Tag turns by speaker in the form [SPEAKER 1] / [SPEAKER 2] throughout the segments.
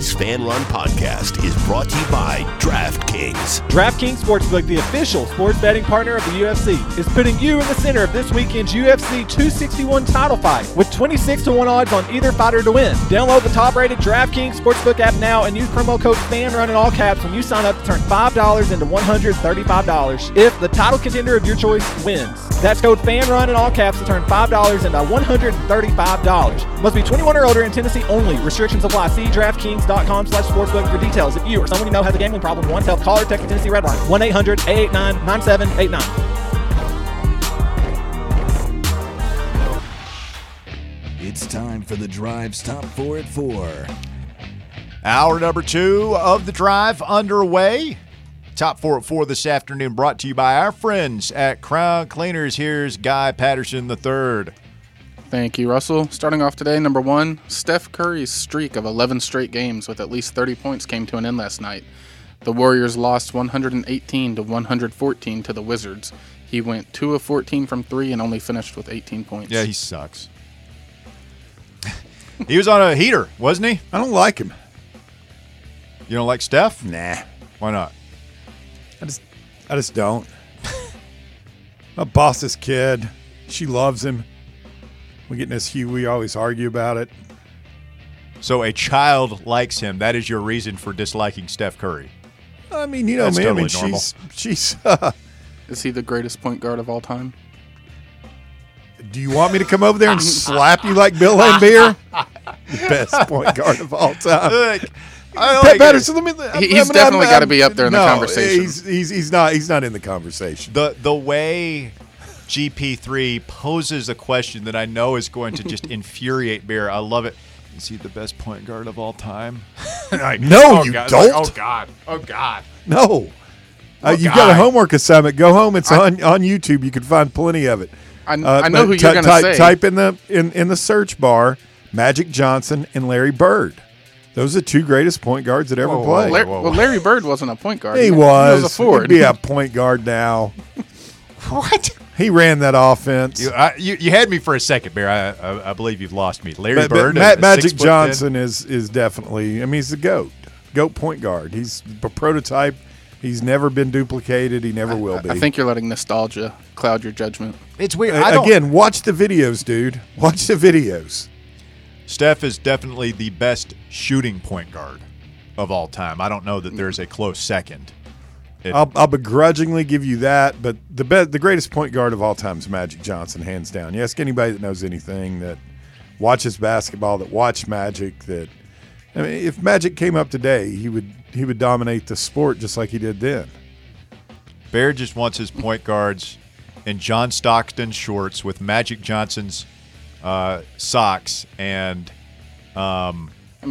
[SPEAKER 1] Kings Fan Run podcast is brought to you by DraftKings.
[SPEAKER 2] DraftKings Sportsbook, the official sports betting partner of the UFC, is putting you in the center of this weekend's UFC 261 title fight with 26-1 odds on either fighter to win. Download the top-rated DraftKings Sportsbook app now and use promo code FANRUN in all caps when you sign up to turn $5 into $135 if the title contender of your choice wins. That's code FANRUN in all caps to turn $5 into $135. Must be 21 or older in Tennessee only. Restrictions apply. See DraftKings.com/sportsbook for details. If you or someone you know has a gambling problem, want help, call or text the Tennessee Red Line 1-800-889-9789.
[SPEAKER 3] It's time for the Drive's Top 4 at 4.
[SPEAKER 4] Hour number 2 of the Drive underway. Top 4 at 4 this afternoon, brought to you by our friends at Crown Cleaners. Here's Guy Patterson III.
[SPEAKER 5] Thank you, Russell. Starting off today, number 1, Steph Curry's streak of 11 straight games with at least 30 points came to an end last night. The Warriors lost 118-114 to the Wizards. He went 2 of 14 from 3 and only finished with 18 points.
[SPEAKER 4] Yeah, he sucks. He was on a heater, wasn't he?
[SPEAKER 6] I don't like him.
[SPEAKER 4] You don't like Steph?
[SPEAKER 6] Nah.
[SPEAKER 4] Why not?
[SPEAKER 6] I just don't. My boss's kid, she loves him. We get in this hue, we always argue about it.
[SPEAKER 4] So a child likes him. That is your reason for disliking Steph Curry.
[SPEAKER 6] I mean, you know,
[SPEAKER 4] That's
[SPEAKER 6] man,
[SPEAKER 4] totally
[SPEAKER 6] I mean,
[SPEAKER 4] normal.
[SPEAKER 6] she's
[SPEAKER 5] Is he the greatest point guard of all time?
[SPEAKER 6] do you want me to come over there and slap you like Bill Laimbeer? The best point guard of all time.
[SPEAKER 4] Look,
[SPEAKER 6] Pat Patterson,
[SPEAKER 5] He's definitely got to be up there in the conversation.
[SPEAKER 6] He's not in the conversation.
[SPEAKER 4] The way GP3 poses a question that I know is going to just infuriate Bear. I love it. Is he the best point guard of all time?
[SPEAKER 6] No, you
[SPEAKER 4] God.
[SPEAKER 6] don't.
[SPEAKER 4] Like, oh God.
[SPEAKER 6] No. You've got a homework assignment. Go home. It's on YouTube. You can find plenty of it.
[SPEAKER 5] I know who you're going to say.
[SPEAKER 6] Type in the search bar Magic Johnson and Larry Bird. Those are the 2 greatest point guards that ever played.
[SPEAKER 5] Well, Larry Bird wasn't a point guard.
[SPEAKER 6] He
[SPEAKER 5] was a forward.
[SPEAKER 6] He'd be a point guard now.
[SPEAKER 4] What?
[SPEAKER 6] He ran that offense.
[SPEAKER 4] You had me for a second, Bear. I believe you've lost me. Larry Bird.
[SPEAKER 6] Magic Johnson is definitely. I mean, he's the GOAT point guard. He's a prototype. He's never been duplicated. He never will be.
[SPEAKER 5] I think you're letting nostalgia cloud your judgment.
[SPEAKER 4] It's weird.
[SPEAKER 6] Again, watch the videos, dude. Watch the videos.
[SPEAKER 4] Steph is definitely the best shooting point guard of all time. I don't know that there's a close second.
[SPEAKER 6] I'll begrudgingly give you that, but the greatest point guard of all time is Magic Johnson, hands down. You ask anybody that knows anything, that watches basketball, that watched Magic, I mean, if Magic came up today, he would dominate the sport just like he did then.
[SPEAKER 4] Bear just wants his point guards in John Stockton shorts with Magic Johnson's socks and Bob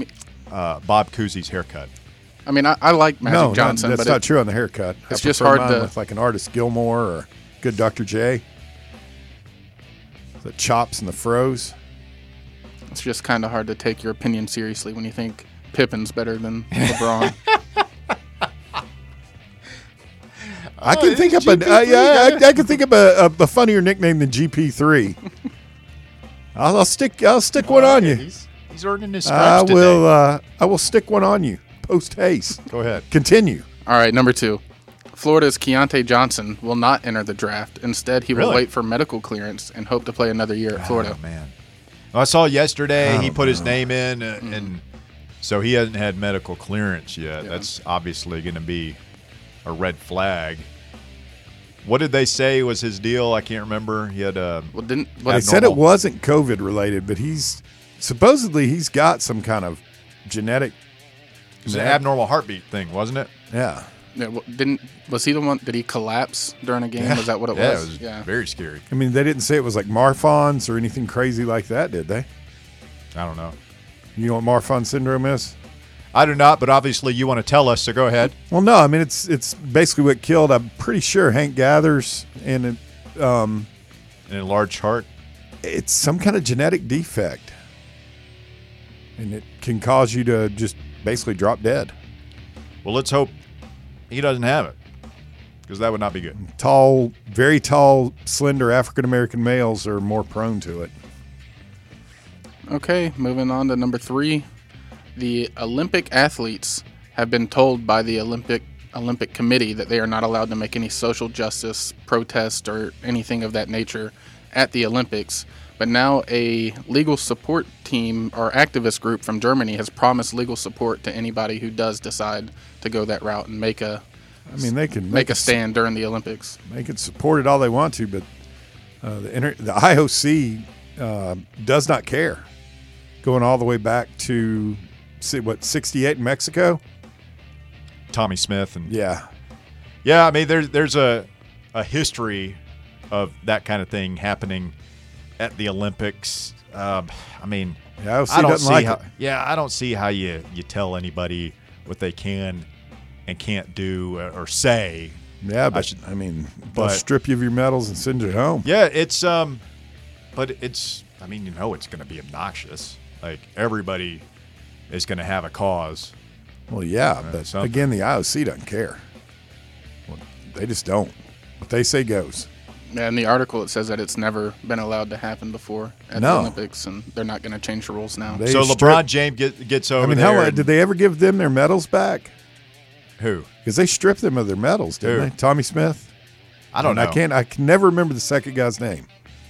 [SPEAKER 4] Cousy's haircut.
[SPEAKER 5] I mean, I like Magic Johnson,
[SPEAKER 6] that's
[SPEAKER 5] but
[SPEAKER 6] not true on the haircut.
[SPEAKER 5] It's just hard to
[SPEAKER 6] with like an Artist Gilmore or good Dr. J. The chops and the froze.
[SPEAKER 5] It's just kind of hard to take your opinion seriously when you think Pippen's better than LeBron.
[SPEAKER 6] I can think of a funnier nickname than GP3. I'll stick one on you.
[SPEAKER 4] He's earning his stripes
[SPEAKER 6] today. I will stick one on you post haste.
[SPEAKER 4] Go ahead.
[SPEAKER 6] Continue.
[SPEAKER 5] All right, number 2. Florida's Keontae Johnson will not enter the draft. Instead, he will wait for medical clearance and hope to play another year at Florida.
[SPEAKER 4] Oh, man. I saw yesterday he put his name in, and so he hasn't had medical clearance yet. Yeah. That's obviously going to be a red flag. What did they say was his deal? I can't remember. He had
[SPEAKER 6] they said it wasn't COVID related, but he's got some kind of genetic.
[SPEAKER 4] It was an abnormal heartbeat thing, wasn't it?
[SPEAKER 6] Yeah.
[SPEAKER 5] Yeah, was he the one? Did he collapse during a game?
[SPEAKER 6] Yeah.
[SPEAKER 5] Was that what it
[SPEAKER 4] was?
[SPEAKER 5] was?
[SPEAKER 4] Yeah, it was very scary.
[SPEAKER 6] I mean, they didn't say it was like Marfan's or anything crazy like that, did they?
[SPEAKER 4] I don't know.
[SPEAKER 6] You know what Marfan syndrome is?
[SPEAKER 4] I do not, but obviously you want to tell us, so go ahead.
[SPEAKER 6] Well, no, I mean it's basically what killed. I'm pretty sure Hank Gathers and
[SPEAKER 4] an enlarged heart.
[SPEAKER 6] It's some kind of genetic defect, and it can cause you to just basically drop dead.
[SPEAKER 4] Well, let's hope he doesn't have it, because that would not be good.
[SPEAKER 6] Tall, very tall, slender African-American males are more prone to it.
[SPEAKER 5] Okay, moving on to number 3. The Olympic athletes have been told by the Olympic Committee that they are not allowed to make any social justice protest or anything of that nature at the Olympics. But now a legal support team or activist group from Germany has promised legal support to anybody who does decide to go that route and make a
[SPEAKER 6] they can
[SPEAKER 5] make a stand during the Olympics.
[SPEAKER 6] They can support it all they want to, but the IOC does not care. Going all the way back to 68 in Mexico.
[SPEAKER 4] Tommy Smith and
[SPEAKER 6] Yeah.
[SPEAKER 4] I mean there's a history of that kind of thing happening at the Olympics. I mean,
[SPEAKER 6] the IOC doesn't like it.
[SPEAKER 4] Yeah, I don't see how you tell anybody what they can and can't do or say.
[SPEAKER 6] Yeah, but they'll strip you of your medals and send you home.
[SPEAKER 4] Yeah, it's but it's it's going to be obnoxious. Like everybody is going to have a cause.
[SPEAKER 6] Well, yeah, but
[SPEAKER 4] something.
[SPEAKER 6] again, the IOC doesn't care. Well, they just don't. What they say goes.
[SPEAKER 5] Yeah, in the article it says that it's never been allowed to happen before at the Olympics, and they're not going to change the rules now.
[SPEAKER 4] So LeBron James gets over there.
[SPEAKER 6] How did they ever give them their medals back?
[SPEAKER 4] Who?
[SPEAKER 6] Because they stripped them of their medals, didn't they? Tommy Smith?
[SPEAKER 4] I don't know.
[SPEAKER 6] I can never remember the second guy's name.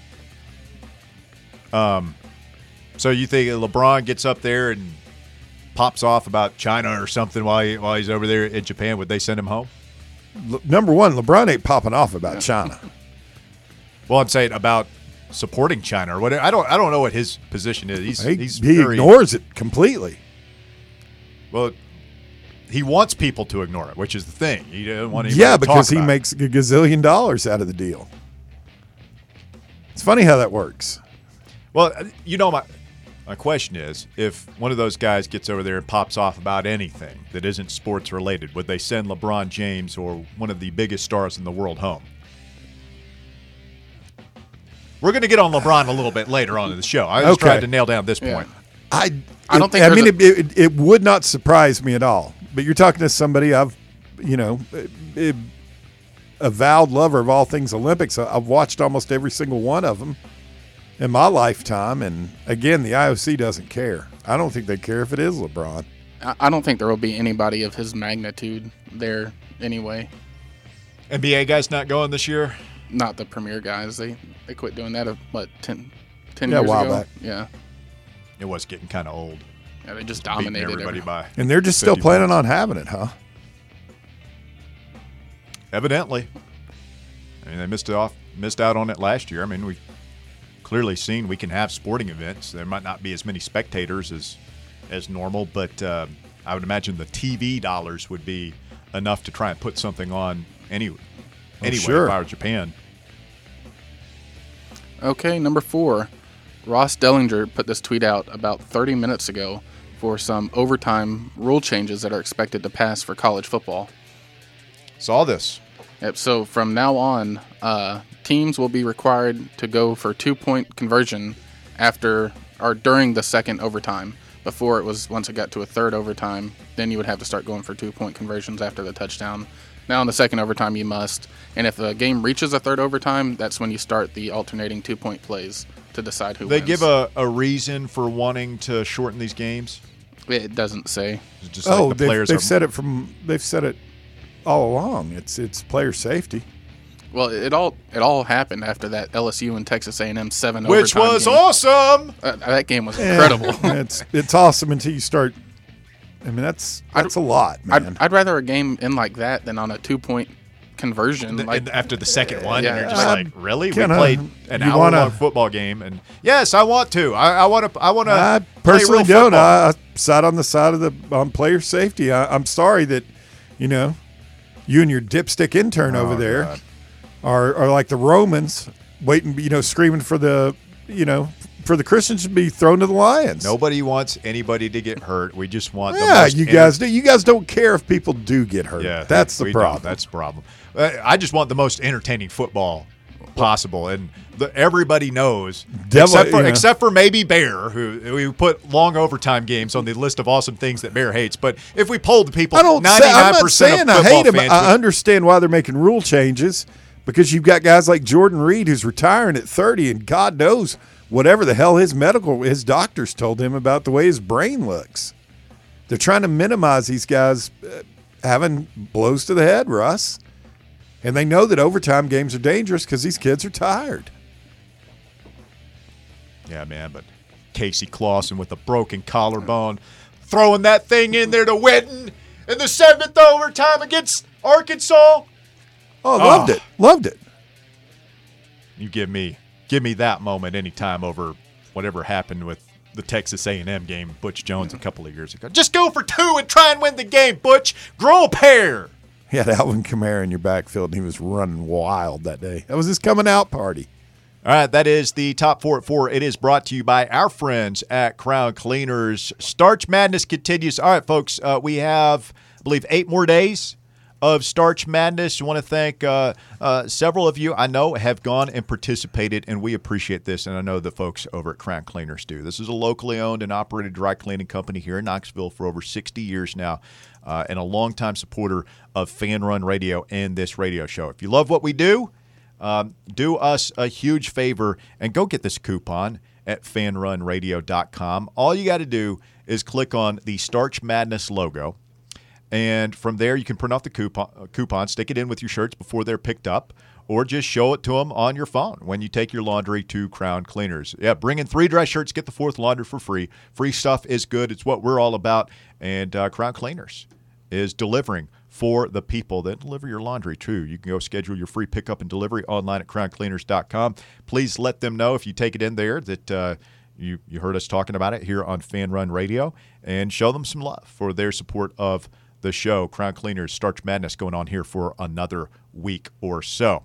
[SPEAKER 4] So you think LeBron gets up there and pops off about China or something while he's over there in Japan? Would they send him home?
[SPEAKER 6] Number one, LeBron ain't popping off about China.
[SPEAKER 4] Well, I'm saying about supporting China or whatever. I don't know what his position is.
[SPEAKER 6] He ignores it completely.
[SPEAKER 4] Well, he wants people to ignore it, which is the thing. He doesn't want anybody to
[SPEAKER 6] because
[SPEAKER 4] talk
[SPEAKER 6] he
[SPEAKER 4] about
[SPEAKER 6] makes a gazillion dollars out of the deal. It's funny how that works.
[SPEAKER 4] Well, my question is, if one of those guys gets over there and pops off about anything that isn't sports related, would they send LeBron James or one of the biggest stars in the world home? We're going to get on LeBron a little bit later on in the show. I just tried to nail down this point.
[SPEAKER 5] I don't think.
[SPEAKER 6] It would not surprise me at all. But you're talking to somebody I've, avowed lover of all things Olympics. I've watched almost every single one of them in my lifetime, and again, the IOC doesn't care. I don't think they care if it is LeBron.
[SPEAKER 5] I don't think there will be anybody of his magnitude there anyway.
[SPEAKER 4] NBA guys not going this year?
[SPEAKER 5] Not the premier guys. They quit doing that, 10
[SPEAKER 6] a
[SPEAKER 5] years
[SPEAKER 6] while
[SPEAKER 5] ago?
[SPEAKER 6] back.
[SPEAKER 5] Yeah.
[SPEAKER 4] It was getting kind of old.
[SPEAKER 5] Yeah, they just
[SPEAKER 4] Beating
[SPEAKER 5] dominated
[SPEAKER 4] everybody by.
[SPEAKER 6] And they're just still
[SPEAKER 4] 50
[SPEAKER 6] planning
[SPEAKER 4] points.
[SPEAKER 6] on having it, huh?
[SPEAKER 4] Evidently. I mean, they missed out on it last year. I mean, we've clearly seen we can have sporting events. There might not be as many spectators as normal, but I would imagine the TV dollars would be enough to try and put something on anyway.
[SPEAKER 6] Sure.
[SPEAKER 4] If I were Japan.
[SPEAKER 5] Okay, number 4. Ross Dellinger put this tweet out about 30 minutes ago for some overtime rule changes that are expected to pass for college football.
[SPEAKER 4] Saw this.
[SPEAKER 5] Yep, so from now on, teams will be required to go for 2-point conversion after or during the second overtime. Before it was, once it got to a third overtime, then you would have to start going for 2-point conversions after the touchdown. Now in the second overtime, you must. And if the game reaches a third overtime, that's when you start the alternating 2-point plays to decide who wins.
[SPEAKER 4] They give a reason for wanting to shorten these games?
[SPEAKER 5] It doesn't say.
[SPEAKER 4] It's just like the players
[SPEAKER 6] they've said it all along. It's player safety.
[SPEAKER 5] Well, it all happened after that LSU and Texas A&M 7
[SPEAKER 4] which
[SPEAKER 5] overtime
[SPEAKER 4] was
[SPEAKER 5] game.
[SPEAKER 4] awesome.
[SPEAKER 5] That game was incredible.
[SPEAKER 6] It's awesome until you start. I mean, that's a lot, man.
[SPEAKER 5] I'd rather a game end like that than on a 2-point conversion.
[SPEAKER 4] After the second one,
[SPEAKER 5] Yeah.
[SPEAKER 4] and you're just like, really? We
[SPEAKER 6] Kinda,
[SPEAKER 4] played an
[SPEAKER 6] you
[SPEAKER 4] hour-long football game, and yes, I want to. I want to.
[SPEAKER 6] I personally don't. I sat on the side of on player safety. I'm sorry that, you and your dipstick intern over there are like the Romans, waiting, screaming for the Christians to be thrown to the lions.
[SPEAKER 4] Nobody wants anybody to get hurt. We just want.
[SPEAKER 6] You guys do. You guys don't care if people do get hurt.
[SPEAKER 4] Yeah,
[SPEAKER 6] that's the problem.
[SPEAKER 4] That's the problem. I just want the most entertaining football possible, and everybody knows, except for maybe Bear, who we put long overtime games on the list of awesome things that Bear hates. But if we polled the people, 99%
[SPEAKER 6] I'm not saying
[SPEAKER 4] of
[SPEAKER 6] I
[SPEAKER 4] football
[SPEAKER 6] hate him.
[SPEAKER 4] fans
[SPEAKER 6] I understand why they're making rule changes, because you've got guys like Jordan Reed who's retiring at 30, and God knows whatever the hell his doctors told him about the way his brain looks. They're trying to minimize these guys having blows to the head, Russ. And they know that overtime games are dangerous because these kids are tired.
[SPEAKER 4] Yeah, man, but Casey Clausen with a broken collarbone, throwing that thing in there to Witten in the 7th overtime against Arkansas.
[SPEAKER 6] Oh, loved it. Loved it.
[SPEAKER 4] You give me that moment anytime over whatever happened with the Texas A&M game, Butch Jones, a couple of years ago. Just go for 2 and try and win the game, Butch. Grow a pair.
[SPEAKER 6] He had Alvin Kamara in your backfield, and he was running wild that day. That was his coming out party.
[SPEAKER 4] All right, that is the Top 4 at 4. It is brought to you by our friends at Crown Cleaners. Starch Madness continues. All right, folks, we have, I believe, 8 more days of Starch Madness. I want to thank several of you I know have gone and participated, and we appreciate this, and I know the folks over at Crown Cleaners do. This is a locally owned and operated dry cleaning company here in Knoxville for over 60 years now, and a longtime supporter of Fan Run Radio and this radio show. If you love what we do us a huge favor and go get this coupon at fanrunradio.com. All you got to do is click on the Starch Madness logo, and from there you can print off the coupon, stick it in with your shirts before they're picked up, or just show it to them on your phone when you take your laundry to Crown Cleaners. Yeah, bring in 3 dry shirts, get the 4th laundered for free. Free stuff is good. It's what we're all about, and Crown Cleaners is delivering for the people that deliver your laundry, too. You can go schedule your free pickup and delivery online at crowncleaners.com. Please let them know if you take it in there that you heard us talking about it here on Fan Run Radio, and show them some love for their support of the show. Crown Cleaners, Starch Madness going on here for another week or so.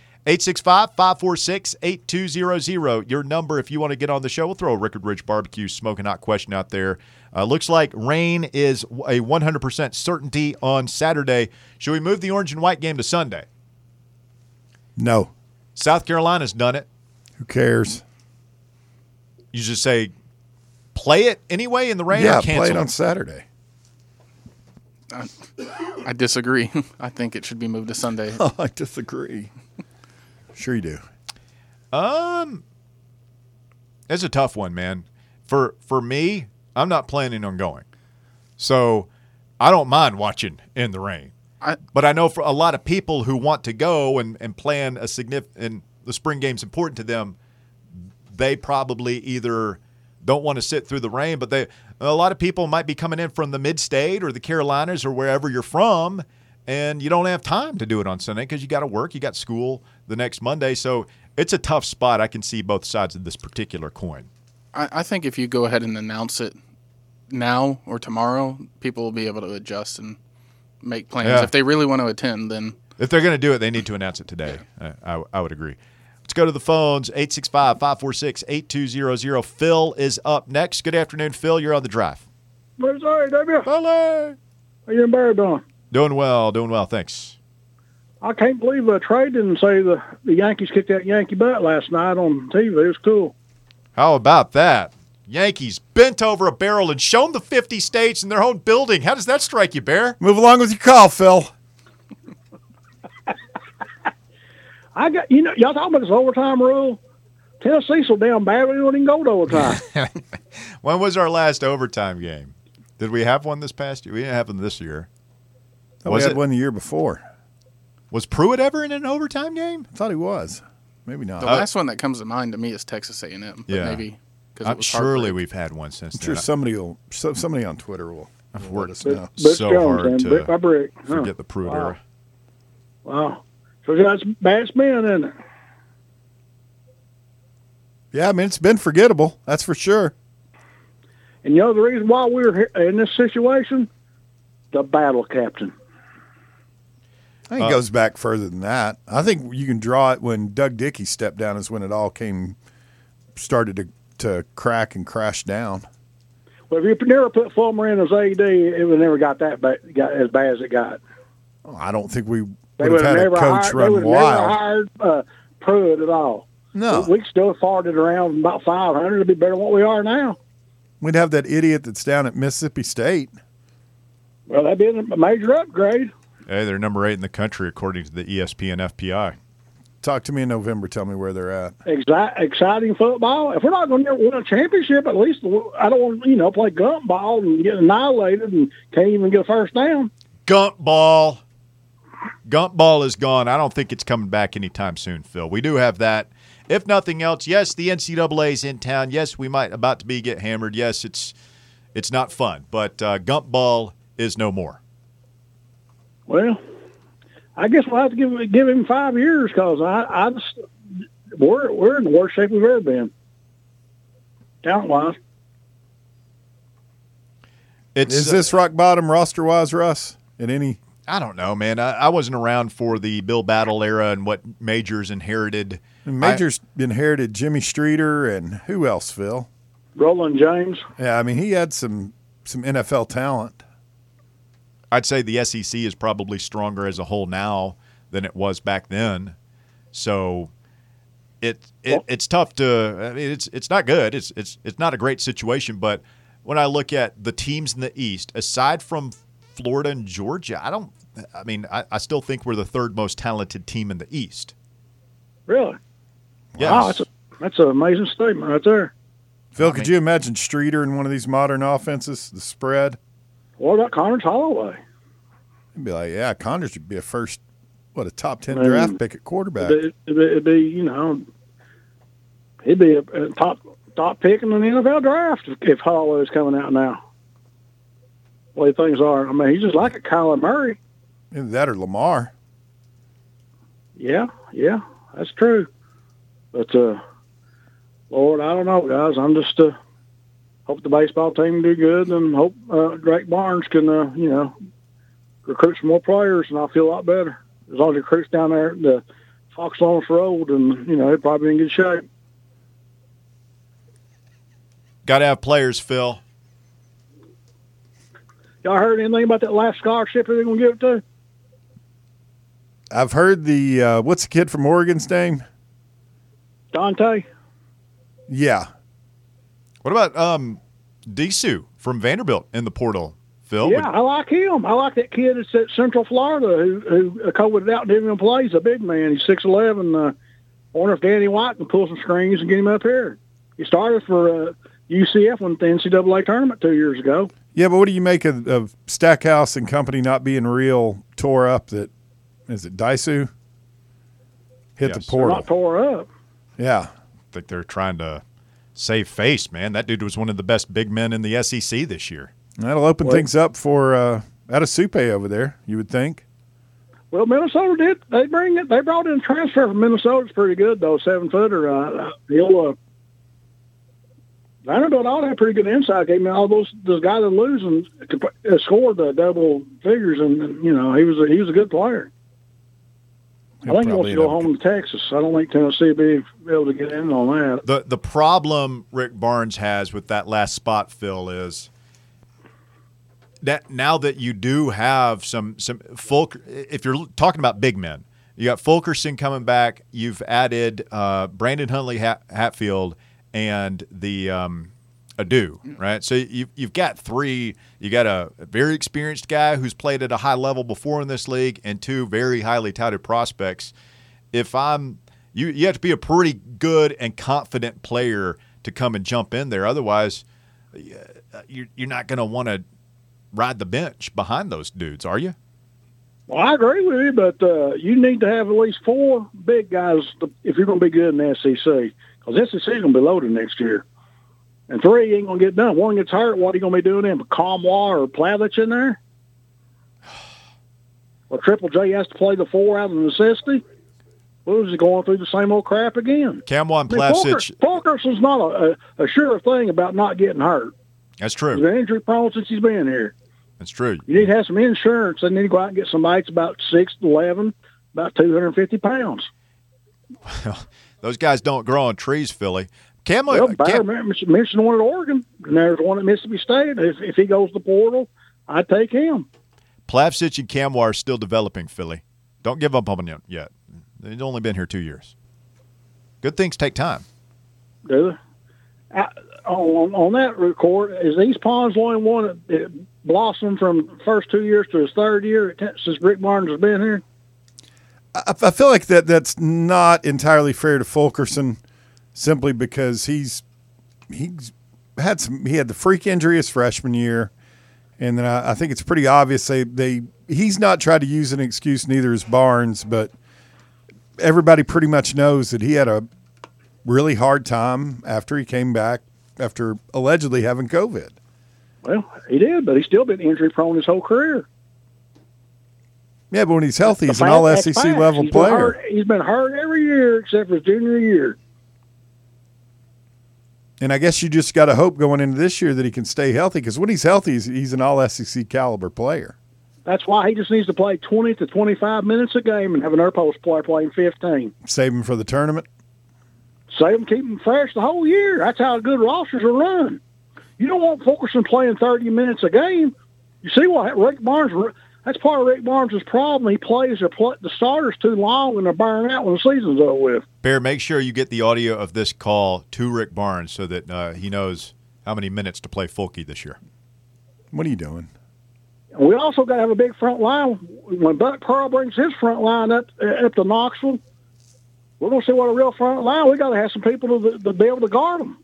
[SPEAKER 4] 865-546-8200, your number if you want to get on the show. We'll throw a Rickard Ridge Barbecue smoking hot question out there. Looks like rain is a 100% certainty on Saturday. Should we move the orange and white game to Sunday?
[SPEAKER 6] No.
[SPEAKER 4] South Carolina's done it.
[SPEAKER 6] Who cares?
[SPEAKER 4] You just say, play it anyway in the rain,
[SPEAKER 6] Yeah,
[SPEAKER 4] or cancel
[SPEAKER 6] play it on Saturday.
[SPEAKER 5] I disagree. I think it should be moved to Sunday.
[SPEAKER 6] Oh, I disagree. Sure you do.
[SPEAKER 4] It's a tough one, man. For me, I'm not planning on going. So I don't mind watching in the rain. But I know for a lot of people who want to go and plan a significant – the spring game's important to them, they probably either don't want to sit through the rain, but a lot of people might be coming in from the mid-state or the Carolinas or wherever you're from, and you don't have time to do it on Sunday because you got to work, you got school the next Monday. So it's a tough spot. I can see both sides of this particular coin.
[SPEAKER 5] I think if you go ahead and announce it now or tomorrow, people will be able to adjust and make plans.
[SPEAKER 4] Yeah.
[SPEAKER 5] If they really want to attend, then
[SPEAKER 4] if they're going to do it, they need to announce it today. Yeah. I would agree. Let's go to the phones, 865-546-8200. Phil is up next. Good afternoon, Phil. You're on the drive.
[SPEAKER 7] Where's R.W.?
[SPEAKER 4] Hello.
[SPEAKER 7] How you and Barry doing?
[SPEAKER 4] Doing well, thanks.
[SPEAKER 7] I can't believe Trey didn't say the Yankees kicked that Yankee butt last night on TV. It was cool.
[SPEAKER 4] How about that? Yankees bent over a barrel and shown the 50 states in their own building. How does that strike you, Bear?
[SPEAKER 6] Move along with your call, Phil.
[SPEAKER 7] Y'all talking about this overtime rule? Tennessee's so damn bad we don't even go to overtime.
[SPEAKER 4] When was our last overtime game? Did we have one this past year? We didn't have one this year.
[SPEAKER 6] We had one the year before.
[SPEAKER 4] Was Pruitt ever in an overtime game?
[SPEAKER 6] I thought he was. Maybe not.
[SPEAKER 5] the last one that comes to mind to me is Texas A&M. But
[SPEAKER 4] Yeah.
[SPEAKER 5] maybe because it was
[SPEAKER 4] Surely
[SPEAKER 5] heartbreak.
[SPEAKER 4] we've had one since
[SPEAKER 6] I'm sure
[SPEAKER 4] then.
[SPEAKER 6] somebody on Twitter will let us know.
[SPEAKER 7] Butch
[SPEAKER 4] So
[SPEAKER 7] Jones,
[SPEAKER 4] hard
[SPEAKER 7] and
[SPEAKER 4] to
[SPEAKER 7] brick by brick.
[SPEAKER 4] forget the Pruitt era.
[SPEAKER 7] Wow. So that's bad spin, isn't it?
[SPEAKER 6] Yeah, I mean, it's been forgettable. That's for sure.
[SPEAKER 7] And the reason why we're here in this situation? The battle captain.
[SPEAKER 6] I think it goes back further than that. I think you can draw it when Doug Dickey stepped down is when it all started to crack and crash down.
[SPEAKER 7] Well, if you never put Fulmer in as AD, it would never got as bad as it got.
[SPEAKER 6] I don't think we
[SPEAKER 7] They
[SPEAKER 6] would have had a coach run
[SPEAKER 7] never
[SPEAKER 6] wild.
[SPEAKER 7] hired Pruitt at all.
[SPEAKER 6] No.
[SPEAKER 7] We still farted around about 500 to be better than what we are now.
[SPEAKER 6] We'd have that idiot that's down at Mississippi State.
[SPEAKER 7] Well, that'd be a major upgrade.
[SPEAKER 4] Hey, they're number 8 in the country according to the ESPN FPI.
[SPEAKER 6] Talk to me in November. Tell me where they're at.
[SPEAKER 7] Exciting football. If we're not going to win a championship, at least I don't want to play gump ball and get annihilated and can't even get a first down.
[SPEAKER 4] Gump ball. Gump ball is gone. I don't think it's coming back anytime soon, Phil. We do have that. If nothing else, yes, the NCAA is in town. Yes, we might about to get hammered. Yes, it's not fun, but gump ball is no more.
[SPEAKER 7] Well, I guess we'll have to give him 5 years because we're in the worst shape we've ever been, talent-wise.
[SPEAKER 6] Is this rock bottom roster-wise, Russ? In any?
[SPEAKER 4] I don't know, man. I wasn't around for the Bill Battle era and what Majors inherited.
[SPEAKER 6] Majors inherited Jimmy Streeter and who else, Phil?
[SPEAKER 7] Roland James.
[SPEAKER 6] Yeah, I mean, he had some NFL talent.
[SPEAKER 4] I'd say the SEC is probably stronger as a whole now than it was back then. So it's tough to. I mean, it's not good. It's not a great situation. But when I look at the teams in the East, aside from Florida and Georgia, I still think we're the third most talented team in the East.
[SPEAKER 7] Really?
[SPEAKER 4] Yes.
[SPEAKER 7] Wow, that's an amazing statement right there.
[SPEAKER 6] Phil, could you imagine Streeter in one of these modern offenses, the spread?
[SPEAKER 7] What about Connors Holloway?
[SPEAKER 6] He'd be like, yeah, Connors would be a top 10 draft pick at quarterback.
[SPEAKER 7] It'd be he'd be a top pick in the NFL draft if Holloway is coming out now. The way things are. I mean, he's just like a Kyler Murray.
[SPEAKER 6] Either that or Lamar.
[SPEAKER 7] Yeah, that's true. But, Lord, I don't know, guys. I'm just hope the baseball team do good and hope Drake Barnes can, recruit some more players, and I'll feel a lot better. As long as he recruits down there at the Fox Lawrence Road, and, he'll probably be in good shape.
[SPEAKER 4] Got to have players, Phil.
[SPEAKER 7] Y'all heard anything about that last scholarship they're going to give it to?
[SPEAKER 6] I've heard what's the kid from Oregon's name?
[SPEAKER 7] Dante?
[SPEAKER 6] Yeah.
[SPEAKER 4] What about Disu from Vanderbilt in the portal, Phil?
[SPEAKER 7] Yeah, I like him. I like that kid that's at Central Florida who COVIDed out and didn't even play. He's a big man. He's 6'11". I wonder if Danny White can pull some strings and get him up here. He started for UCF when the NCAA tournament 2 years ago.
[SPEAKER 6] Yeah, but what do you make of Stackhouse and company not being real tore up? That is it Disu? Hit the portal.
[SPEAKER 7] Not tore up.
[SPEAKER 6] Yeah.
[SPEAKER 4] I think they're trying to save face, man. That dude was one of the best big men in the SEC this year.
[SPEAKER 6] That'll open things up for Adasupe over there, you would think.
[SPEAKER 7] Well, Minnesota did. They brought in a transfer from Minnesota. It's pretty good, though, 7-footer. Vanderbilt ought to have pretty good inside game. All those guys that are losing scored the double figures, and he was a good player. I think he wants to go home to Texas. I don't think Tennessee will be able to get in on that.
[SPEAKER 4] The problem Rick Barnes has with that last spot, Phil, is that now that you do have some if you're talking about big men, you got Fulkerson coming back. You've added Brandon Huntley Hatfield and the Adu, right? So you've got three. You got a very experienced guy who's played at a high level before in this league, and two very highly touted prospects. You have to be a pretty good and confident player to come and jump in there. Otherwise, you're not going to want to ride the bench behind those dudes, are you?
[SPEAKER 7] Well, I agree with you, but you need to have at least 4 big guys if you're going to be good in the SEC. Because SEC is going to be loaded next year. And 3 ain't going to get done. 1 gets hurt, what are you going to be doing then? Comwa or Plavich in there? Well, Triple J has to play the 4 out of necessity. Well, is he going through the same old crap again?
[SPEAKER 4] Kamwa and Plavich.
[SPEAKER 7] Fulkerson's not a sure thing about not getting hurt.
[SPEAKER 4] That's true.
[SPEAKER 7] He's been injury prone since he's been here.
[SPEAKER 4] That's true.
[SPEAKER 7] You need to have some insurance, and then you go out and get somebody that's about 6'11", about 250 pounds.
[SPEAKER 4] Well, those guys don't grow on trees, Philly.
[SPEAKER 7] Bauer mentioned one at Oregon, and there's one at Mississippi State. If he goes to the portal, I'd take him.
[SPEAKER 4] Plavsic and Kamwa are still developing, Philly. Don't give up on them yet. They've only been here 2 years. Good things take time.
[SPEAKER 7] Do they? On that record, is East Pond's the only one that blossomed from the first 2 years to his third year since Rick Barnes has been here?
[SPEAKER 6] I feel like that's not entirely fair to Fulkerson, simply because he had the freak injury his freshman year, and then I think it's pretty obvious he's not tried to use an excuse, neither is Barnes, but everybody pretty much knows that he had a really hard time after he came back after allegedly having COVID.
[SPEAKER 7] Well, he did, but he's still been injury prone his whole career.
[SPEAKER 6] Yeah, but when he's healthy, he's an all-SEC level player.
[SPEAKER 7] He's been hurt every year except for his junior year.
[SPEAKER 6] And I guess you just got to hope going into this year that he can stay healthy, because when he's healthy, he's an all-SEC caliber player.
[SPEAKER 7] That's why he just needs to play 20 to 25 minutes a game and have another post player playing 15.
[SPEAKER 6] Save him for the tournament?
[SPEAKER 7] Save him, keep him fresh the whole year. That's how good rosters are run. You don't want Fulkerson playing 30 minutes a game. You see what Rick Barnes – that's part of Rick Barnes' problem. He plays the starters too long, and they're burning out when the season's over with.
[SPEAKER 4] Bear, make sure you get the audio of this call to Rick Barnes so that he knows how many minutes to play Fulke this year.
[SPEAKER 6] What are you doing?
[SPEAKER 7] We also got to have a big front line. When Buck Pearl brings his front line up to Knoxville, we're going to see what a real front line. We got to have some people to be able to guard them.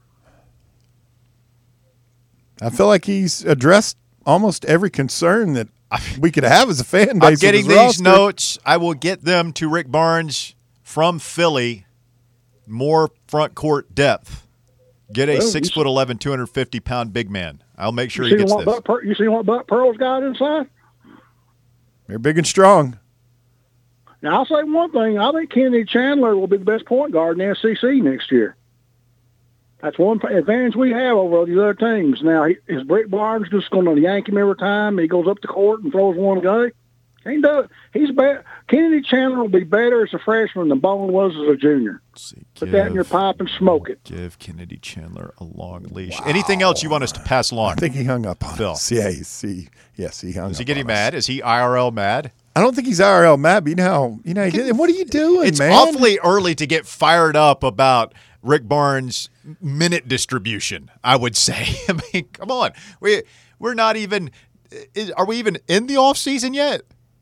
[SPEAKER 6] I feel like he's addressed almost every concern that we could have as a fan base.
[SPEAKER 4] I'm getting these notes. I will get them to Rick Barnes from Philly. More front court depth. Get a 6'11", 250-pound big man. I'll make sure he gets this.
[SPEAKER 7] You see what Buck Pearl's got inside?
[SPEAKER 6] They're big and strong.
[SPEAKER 7] Now, I'll say one thing. I think Kennedy Chandler will be the best point guard in the SEC next year. That's one advantage we have over these other teams. Now, is Rick Barnes just going to yank him every time he goes up the court and throws one guy? Can't do it. He's better. Kennedy Chandler will be better as a freshman than Bone was as a junior. Put that in your pipe and smoke it.
[SPEAKER 4] Give Kennedy Chandler a long leash. Wow. Anything else you want us to pass along?
[SPEAKER 6] I think he hung up on
[SPEAKER 4] Phil.
[SPEAKER 6] Us. Yes, he hung up.
[SPEAKER 4] Is he getting mad? Is he IRL mad?
[SPEAKER 6] I don't think he's IRL mad, but you know, what are you doing,
[SPEAKER 4] it's
[SPEAKER 6] man?
[SPEAKER 4] It's awfully early to get fired up about Rick Barnes' minute distribution, I would say. I mean, come on. We're not even – are we even in the offseason yet?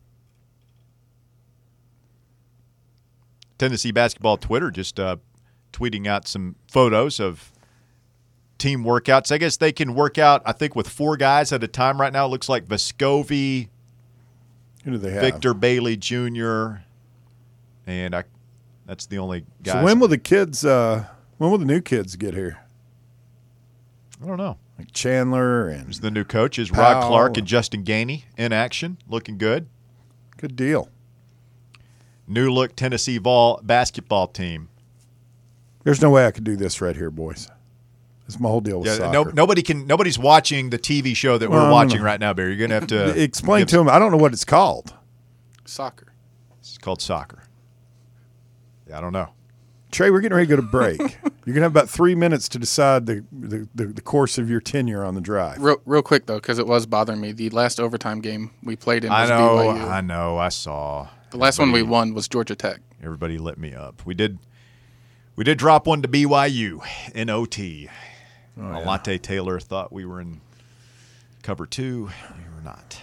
[SPEAKER 4] Tennessee basketball Twitter just tweeting out some photos of team workouts. I guess they can work out, I think, with 4 guys at a time right now. It looks like Vescovi,
[SPEAKER 6] who do they have?
[SPEAKER 4] Victor Bailey Jr., and that's the only guys.
[SPEAKER 6] So when will the new kids get here?
[SPEAKER 4] I don't know.
[SPEAKER 6] Like Chandler and
[SPEAKER 4] the new coaches,
[SPEAKER 6] Powell.
[SPEAKER 4] Rod Clark and Justin Gainey in action, looking good.
[SPEAKER 6] Good deal.
[SPEAKER 4] New look Tennessee Vol basketball team.
[SPEAKER 6] There's no way I could do this right here, boys. That's my whole deal with soccer.
[SPEAKER 4] Nobody's watching the TV show that we're watching right now, Barry. You're gonna have to
[SPEAKER 6] explain to them. I don't know what it's called.
[SPEAKER 5] Soccer.
[SPEAKER 4] It's called soccer. Yeah, I don't know.
[SPEAKER 6] Trey, we're getting ready to go to break. You're gonna have about 3 minutes to decide the course of your tenure on the drive.
[SPEAKER 5] Real quick though, because it was bothering me. The last overtime game we played in was BYU.
[SPEAKER 4] I know. I saw.
[SPEAKER 5] The last one we won was Georgia Tech.
[SPEAKER 4] Everybody lit me up. We did drop one to BYU in OT. Alante Taylor thought we were in cover 2. We were not.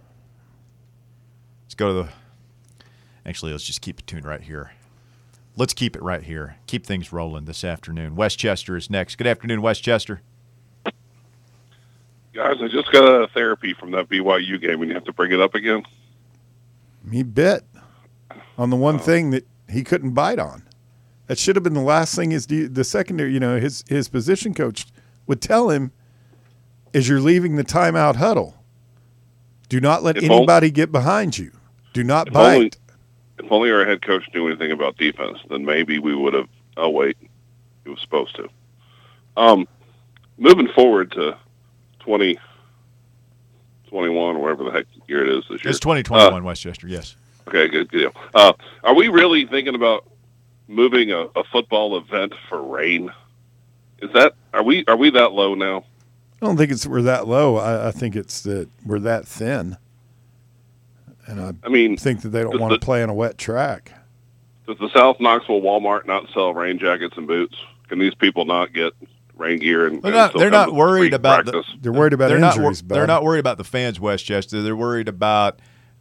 [SPEAKER 4] Let's go to the – actually, let's just keep it tuned right here. Let's keep it right here. Keep things rolling this afternoon. Westchester is next. Good afternoon, Westchester.
[SPEAKER 8] Guys, I just got out of therapy from that BYU game, and you have to bring it up again?
[SPEAKER 6] He bit on the one thing that he couldn't bite on. That should have been the last thing the secondary, his position coach would tell him as you're leaving the timeout huddle. Do not let anybody get behind you. Do not bite.
[SPEAKER 8] If only our head coach knew anything about defense, then maybe we would have – oh, wait, he was supposed to. Moving forward to 2021 or whatever the heck year it is this year.
[SPEAKER 4] It's 2021, Westchester, yes.
[SPEAKER 8] Okay, good deal. Are we really thinking about moving a football event for rain? Are we that low now?
[SPEAKER 6] I don't think we're that low. I think it's that we're that thin. And I think that they don't want to play on a wet track.
[SPEAKER 8] Does the South Knoxville Walmart not sell rain jackets and boots? Can these people not get rain gear?
[SPEAKER 4] They're not worried about
[SPEAKER 6] they're worried about injuries.
[SPEAKER 4] They're not worried about the fans, Westchester. They're worried about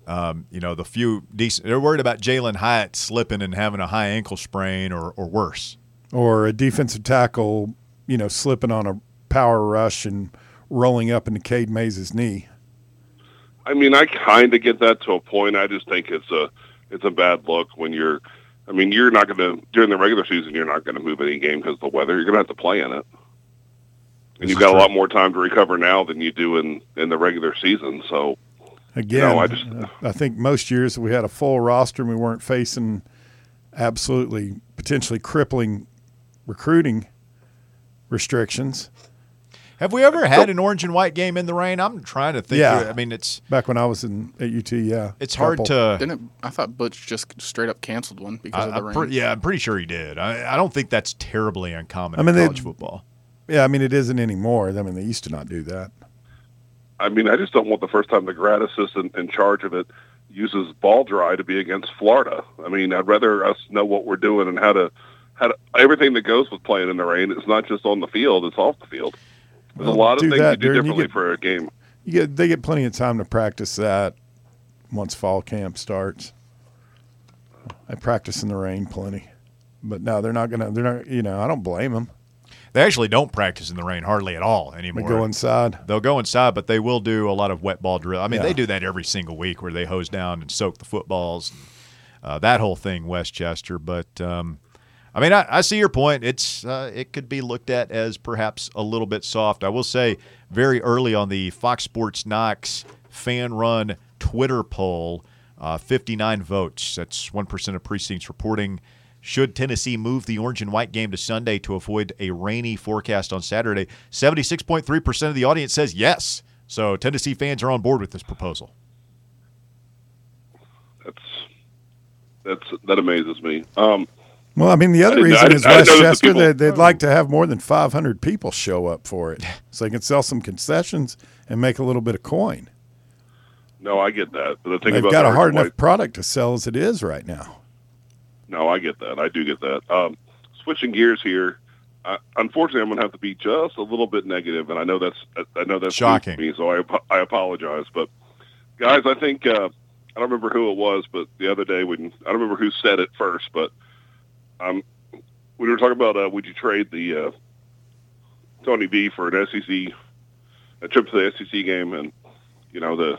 [SPEAKER 4] The few decent – they're worried about Jalen Hyatt slipping and having a high ankle sprain or worse.
[SPEAKER 6] Or a defensive tackle, slipping on a power rush and rolling up into Cade Mays' knee.
[SPEAKER 8] I mean, I kind of get that to a point. I just think it's a bad look when you're not going to – during the regular season, you're not going to move any game because of the weather. You're going to have to play in it. And you've got a lot more time to recover now than you do in the regular season. So,
[SPEAKER 6] again, I think most years we had a full roster and we weren't facing absolutely potentially crippling recruiting restrictions.
[SPEAKER 4] Have we ever had an orange and white game in the rain? I'm trying to think.
[SPEAKER 6] Yeah.
[SPEAKER 4] I mean, it's
[SPEAKER 6] back when I was at UT. Yeah,
[SPEAKER 4] it's hard to.
[SPEAKER 5] I thought Butch just straight up canceled one because of the rain.
[SPEAKER 4] I'm pretty sure he did. I don't think that's terribly uncommon in college football.
[SPEAKER 6] Yeah, I mean, it isn't anymore. I mean, they used to not do that.
[SPEAKER 8] I mean, I just don't want the first time the grad assistant in charge of it uses ball dry to be against Florida. I mean, I'd rather us know what we're doing and how to everything that goes with playing in the rain. It's not just on the field; it's off the field. There's a lot of things you do differently for a game.
[SPEAKER 6] They get plenty of time to practice that once fall camp starts. I practice in the rain plenty, but no, they're not. I don't blame them.
[SPEAKER 4] They actually don't practice in the rain hardly at all anymore.
[SPEAKER 6] They go inside.
[SPEAKER 4] They'll go inside, but they will do a lot of wet ball drill. I mean, they do that every single week where they hose down and soak the footballs, and, that whole thing, Westchester. But I see your point. It could be looked at as perhaps a little bit soft. I will say, very early on the Fox Sports Knox fan-run Twitter poll, 59 votes. That's 1% of precincts reporting. Should Tennessee move the orange and white game to Sunday to avoid a rainy forecast on Saturday? 76.3% of the audience says yes. So Tennessee fans are on board with this proposal.
[SPEAKER 8] That amazes me.
[SPEAKER 6] Well, I mean, the other reason is Westchester, they'd like to have more than 500 people show up for it so they can sell some concessions and make a little bit of coin.
[SPEAKER 8] No, I get that. But
[SPEAKER 6] they've got a hard enough product to sell as it is right now.
[SPEAKER 8] No, I get that. I do get that. Switching gears here, unfortunately, I'm going to have to be just a little bit negative, and I know that's
[SPEAKER 4] shocking.
[SPEAKER 8] Me, so I apologize. But guys, I think I don't remember who it was, but the other day I don't remember who said it first, but we were talking about would you trade the Tony V for an a trip to the SEC game, and the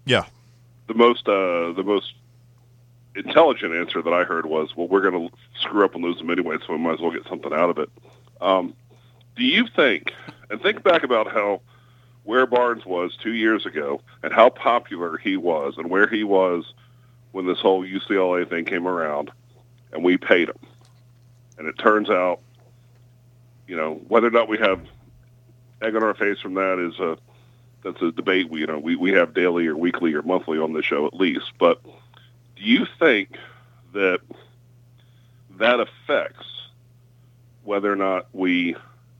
[SPEAKER 8] most intelligent answer that I heard was, well, we're going to screw up and lose them anyway, so we might as well get something out of it. Do you think back about where Barnes was 2 years ago and how popular he was and where he was when this whole UCLA thing came around and we paid him. And it turns out, whether or not we have egg on our face from that that's a debate we have daily or weekly or monthly on the show at least. But do you think that affects whether or not we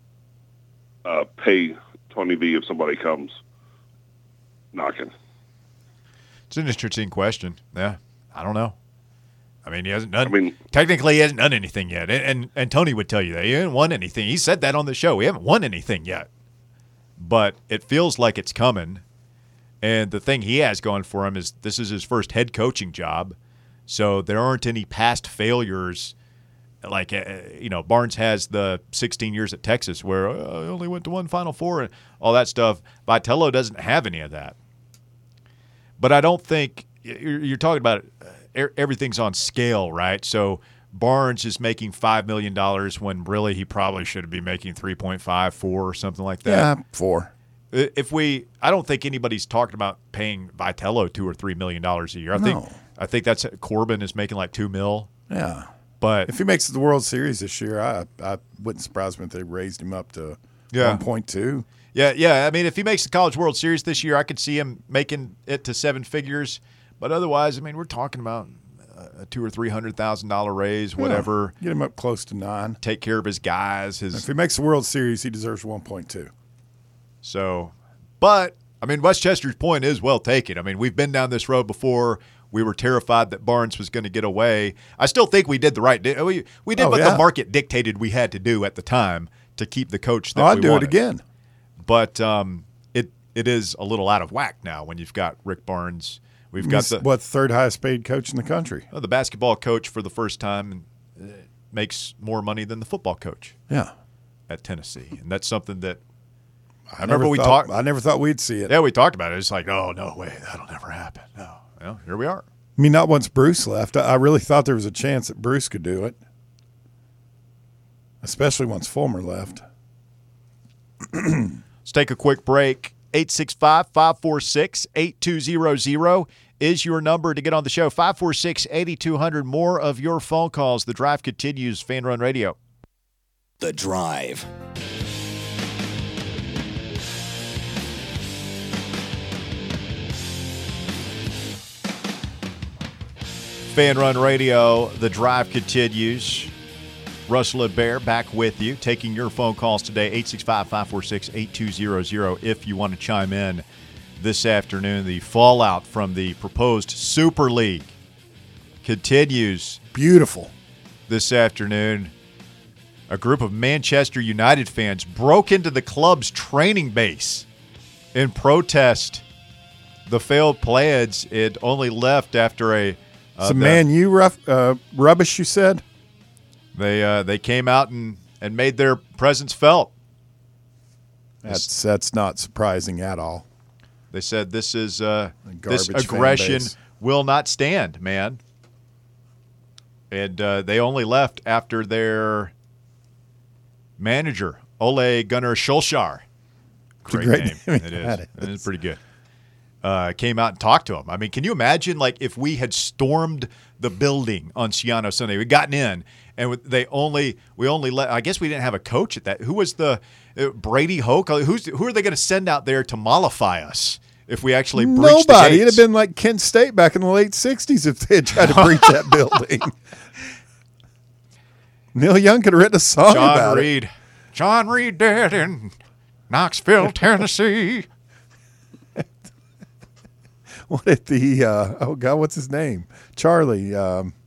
[SPEAKER 8] pay Tony V if somebody comes knocking?
[SPEAKER 4] It's an interesting question. Yeah, I don't know. I mean, he hasn't done. Technically, he hasn't done anything yet, and Tony would tell you that he hasn't won anything. He said that on the show. We haven't won anything yet, but it feels like it's coming. And the thing he has going for him is this is his first head coaching job, so there aren't any past failures. Like Barnes has the 16 years at Texas where I only went to one Final Four and all that stuff. Vitello doesn't have any of that. But I don't think you're talking about everything's on scale, right? So Barnes is making $5 million when really he probably should be making 3.5, 4 or something like that.
[SPEAKER 6] Yeah, 4.
[SPEAKER 4] I don't think anybody's talking about paying Vitello $2 or $3 million a year. I think that's Corbin is making like $2 million.
[SPEAKER 6] Yeah,
[SPEAKER 4] but
[SPEAKER 6] if he makes the World Series this year, I wouldn't surprise me if they raised him up to 1.2.
[SPEAKER 4] Yeah. I mean, if he makes the College World Series this year, I could see him making it to 7 figures. But otherwise, I mean, we're talking about a $200,000 or $300,000 raise, whatever.
[SPEAKER 6] Get him up close to 9.
[SPEAKER 4] Take care of his guys.
[SPEAKER 6] If he makes the World Series, he deserves 1.2.
[SPEAKER 4] So, but, I mean, Westchester's point is well taken. I mean, we've been down this road before. We were terrified that Barnes was going to get away. I still think we did the right we did what the market dictated we had to do at the time to keep the coach that we wanted.
[SPEAKER 6] I'd do it again.
[SPEAKER 4] But it is a little out of whack now when you've got Rick Barnes. We've got
[SPEAKER 6] the third highest paid coach in the country.
[SPEAKER 4] The basketball coach for the first time makes more money than the football coach.
[SPEAKER 6] Yeah,
[SPEAKER 4] at Tennessee, and that's something that
[SPEAKER 6] I never thought we'd see it.
[SPEAKER 4] Yeah, we talked about it. It's like, oh no way, that'll never happen. No, well, here we are.
[SPEAKER 6] I mean, not once Bruce left. I really thought there was a chance that Bruce could do it, especially once Fulmer left.
[SPEAKER 4] Let's take a quick break. 865-546-8200 is your number to get on the show. 546-8200. More of your phone calls. The Drive continues. Fan Run Radio.
[SPEAKER 3] The Drive.
[SPEAKER 4] Fan Run Radio. The Drive continues. Russell and Bear back with you, taking your phone calls today, 865-546-8200, if you want to chime in this afternoon. The fallout from the proposed Super League continues.
[SPEAKER 6] Beautiful.
[SPEAKER 4] This afternoon, a group of Manchester United fans broke into the club's training base in protest. The failed plans, it only left after a...
[SPEAKER 6] Man U rubbish, you said?
[SPEAKER 4] They came out and made their presence felt.
[SPEAKER 6] That's not surprising at all.
[SPEAKER 4] They said this aggression will not stand, man. And they only left after their manager, Ole Gunnar Solskjaer. Great name. It is. It's pretty good. Came out and talked to him. I mean, can you imagine, like, if we had stormed the building on Ciano Sunday, we'd gotten in, and we only let. I guess we didn't have a coach at that. Who was the Brady Hoke? Who are they going to send out there to mollify us if we actually breached the gates?
[SPEAKER 6] Nobody. It'd have been like Kent State back in the late '60s if they had tried to breach that building. Neil Young could have written a song about it.
[SPEAKER 4] John Reed dead in Knoxville, Tennessee.
[SPEAKER 6] What at the oh God, what's his name? Charlie.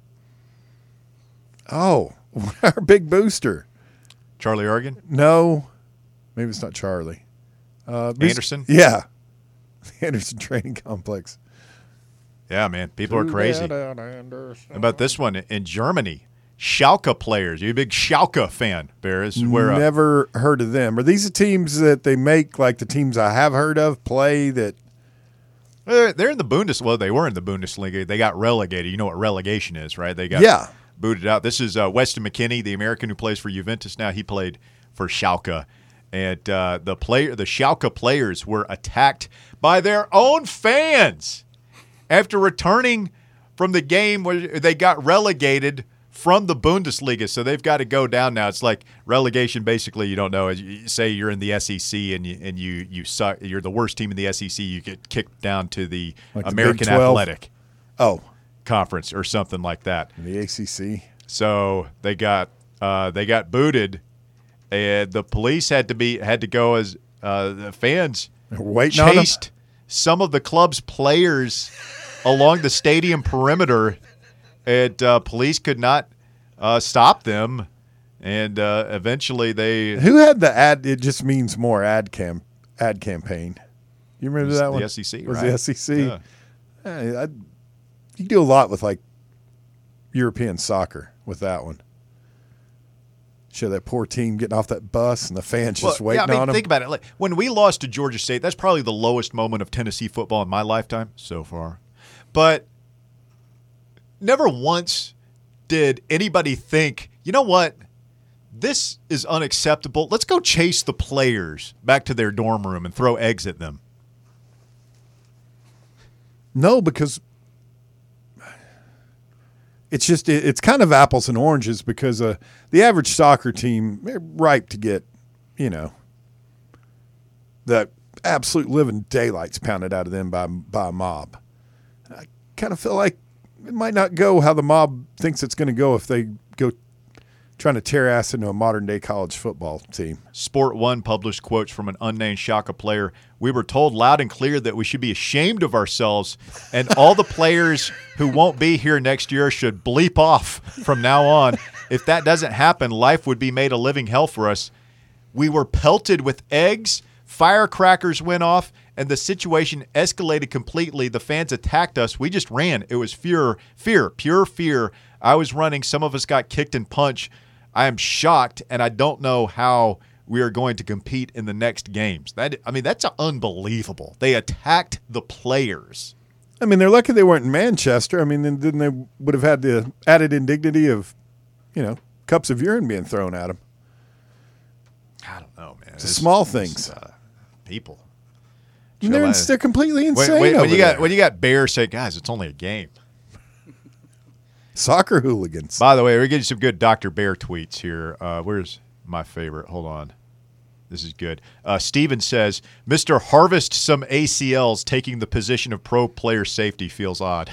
[SPEAKER 6] Our big booster.
[SPEAKER 4] Charlie Oregon?
[SPEAKER 6] No, maybe it's not Charlie.
[SPEAKER 4] Anderson?
[SPEAKER 6] Yeah, the Anderson Training Complex.
[SPEAKER 4] Yeah, man, people are crazy. How about this one in Germany? Schalke players. You a big Schalke fan, Bear? This is where
[SPEAKER 6] never heard of them. Are these the teams that they make, like the teams I have heard of, play that?
[SPEAKER 4] They're in the Bundesliga. Well, they were in the Bundesliga. They got relegated. You know what relegation is, right? They got booted out. This is Weston McKennie, the American who plays for Juventus now. He played for Schalke. And the Schalke players were attacked by their own fans after returning from the game where they got relegated from the Bundesliga, so they've got to go down now. It's like relegation. Basically, you don't know. You say you're in the SEC and you suck. You're the worst team in the SEC. You get kicked down to the American Athletic Conference or something like that.
[SPEAKER 6] The ACC.
[SPEAKER 4] So they got booted, and the police had to go as the fans chased some of the club's players along the stadium perimeter. And police could not stop them, and eventually they.
[SPEAKER 6] Who had the ad? It just means more ad campaign. You remember that one?
[SPEAKER 4] The SEC,
[SPEAKER 6] was
[SPEAKER 4] right?
[SPEAKER 6] The SEC. Yeah. You do a lot with like European soccer with that one. Show that poor team getting off that bus and the fans just waiting on them.
[SPEAKER 4] Think about it. Like, when we lost to Georgia State, that's probably the lowest moment of Tennessee football in my lifetime so far. But never once did anybody think, you know what, this is unacceptable. Let's go chase the players back to their dorm room and throw eggs at them.
[SPEAKER 6] No, because it's kind of apples and oranges because the average soccer team, they're ripe to get, the absolute living daylights pounded out of them by a mob. I kind of feel like it might not go how the mob thinks it's going to go if they go trying to tear ass into a modern-day college football team.
[SPEAKER 4] Sport One published quotes from an unnamed Schalke player. We were told loud and clear that we should be ashamed of ourselves, and all the players who won't be here next year should bleep off from now on. If that doesn't happen, life would be made a living hell for us. We were pelted with eggs, firecrackers went off, and the situation escalated completely. The fans attacked us. We just ran. It was fear, pure fear. I was running. Some of us got kicked and punched. I am shocked, and I don't know how we are going to compete in the next games. That's unbelievable. They attacked the players.
[SPEAKER 6] I mean, they're lucky they weren't in Manchester. I mean, then they would have had the added indignity of, cups of urine being thrown at them.
[SPEAKER 4] I don't know, man.
[SPEAKER 6] It's the small things.
[SPEAKER 4] People.
[SPEAKER 6] They're completely insane.
[SPEAKER 4] When you got Bears say, guys, it's only a game.
[SPEAKER 6] Soccer hooligans.
[SPEAKER 4] By the way, we're getting some good Dr. Bear tweets here. Where's my favorite? Hold on. This is good. Steven says, Mr. Harvest some ACLs taking the position of pro player safety feels odd.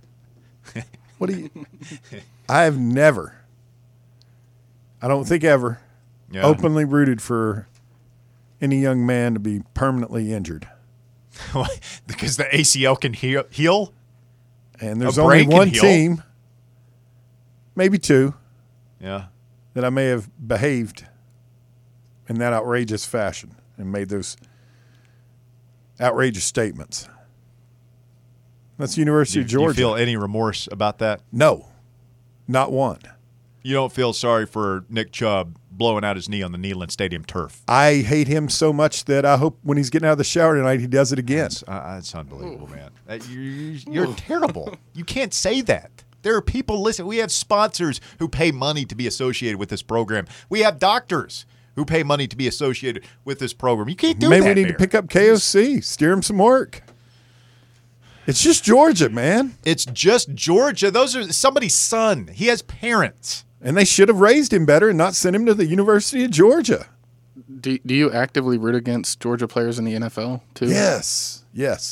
[SPEAKER 6] I have never, I don't think ever, openly rooted for any young man to be permanently injured.
[SPEAKER 4] Because the ACL can heal?
[SPEAKER 6] And there's only one team, maybe two, that I may have behaved in that outrageous fashion and made those outrageous statements. That's the University of Georgia.
[SPEAKER 4] Do you feel any remorse about that?
[SPEAKER 6] No, not one.
[SPEAKER 4] You don't feel sorry for Nick Chubb blowing out his knee on the Neyland Stadium turf?
[SPEAKER 6] I hate him so much that I hope when he's getting out of the shower tonight, he does it again.
[SPEAKER 4] That's unbelievable, man. You're terrible. You can't say that. There are people, listen, we have sponsors who pay money to be associated with this program. We have doctors who pay money to be associated with this program. You can't do that.
[SPEAKER 6] Maybe we need to pick up KOC, steer him some work. It's just Georgia, man.
[SPEAKER 4] It's just Georgia. Those are somebody's son. He has parents.
[SPEAKER 6] And they should have raised him better and not sent him to the University of Georgia.
[SPEAKER 5] Do you actively root against Georgia players in the NFL, too?
[SPEAKER 6] Yes.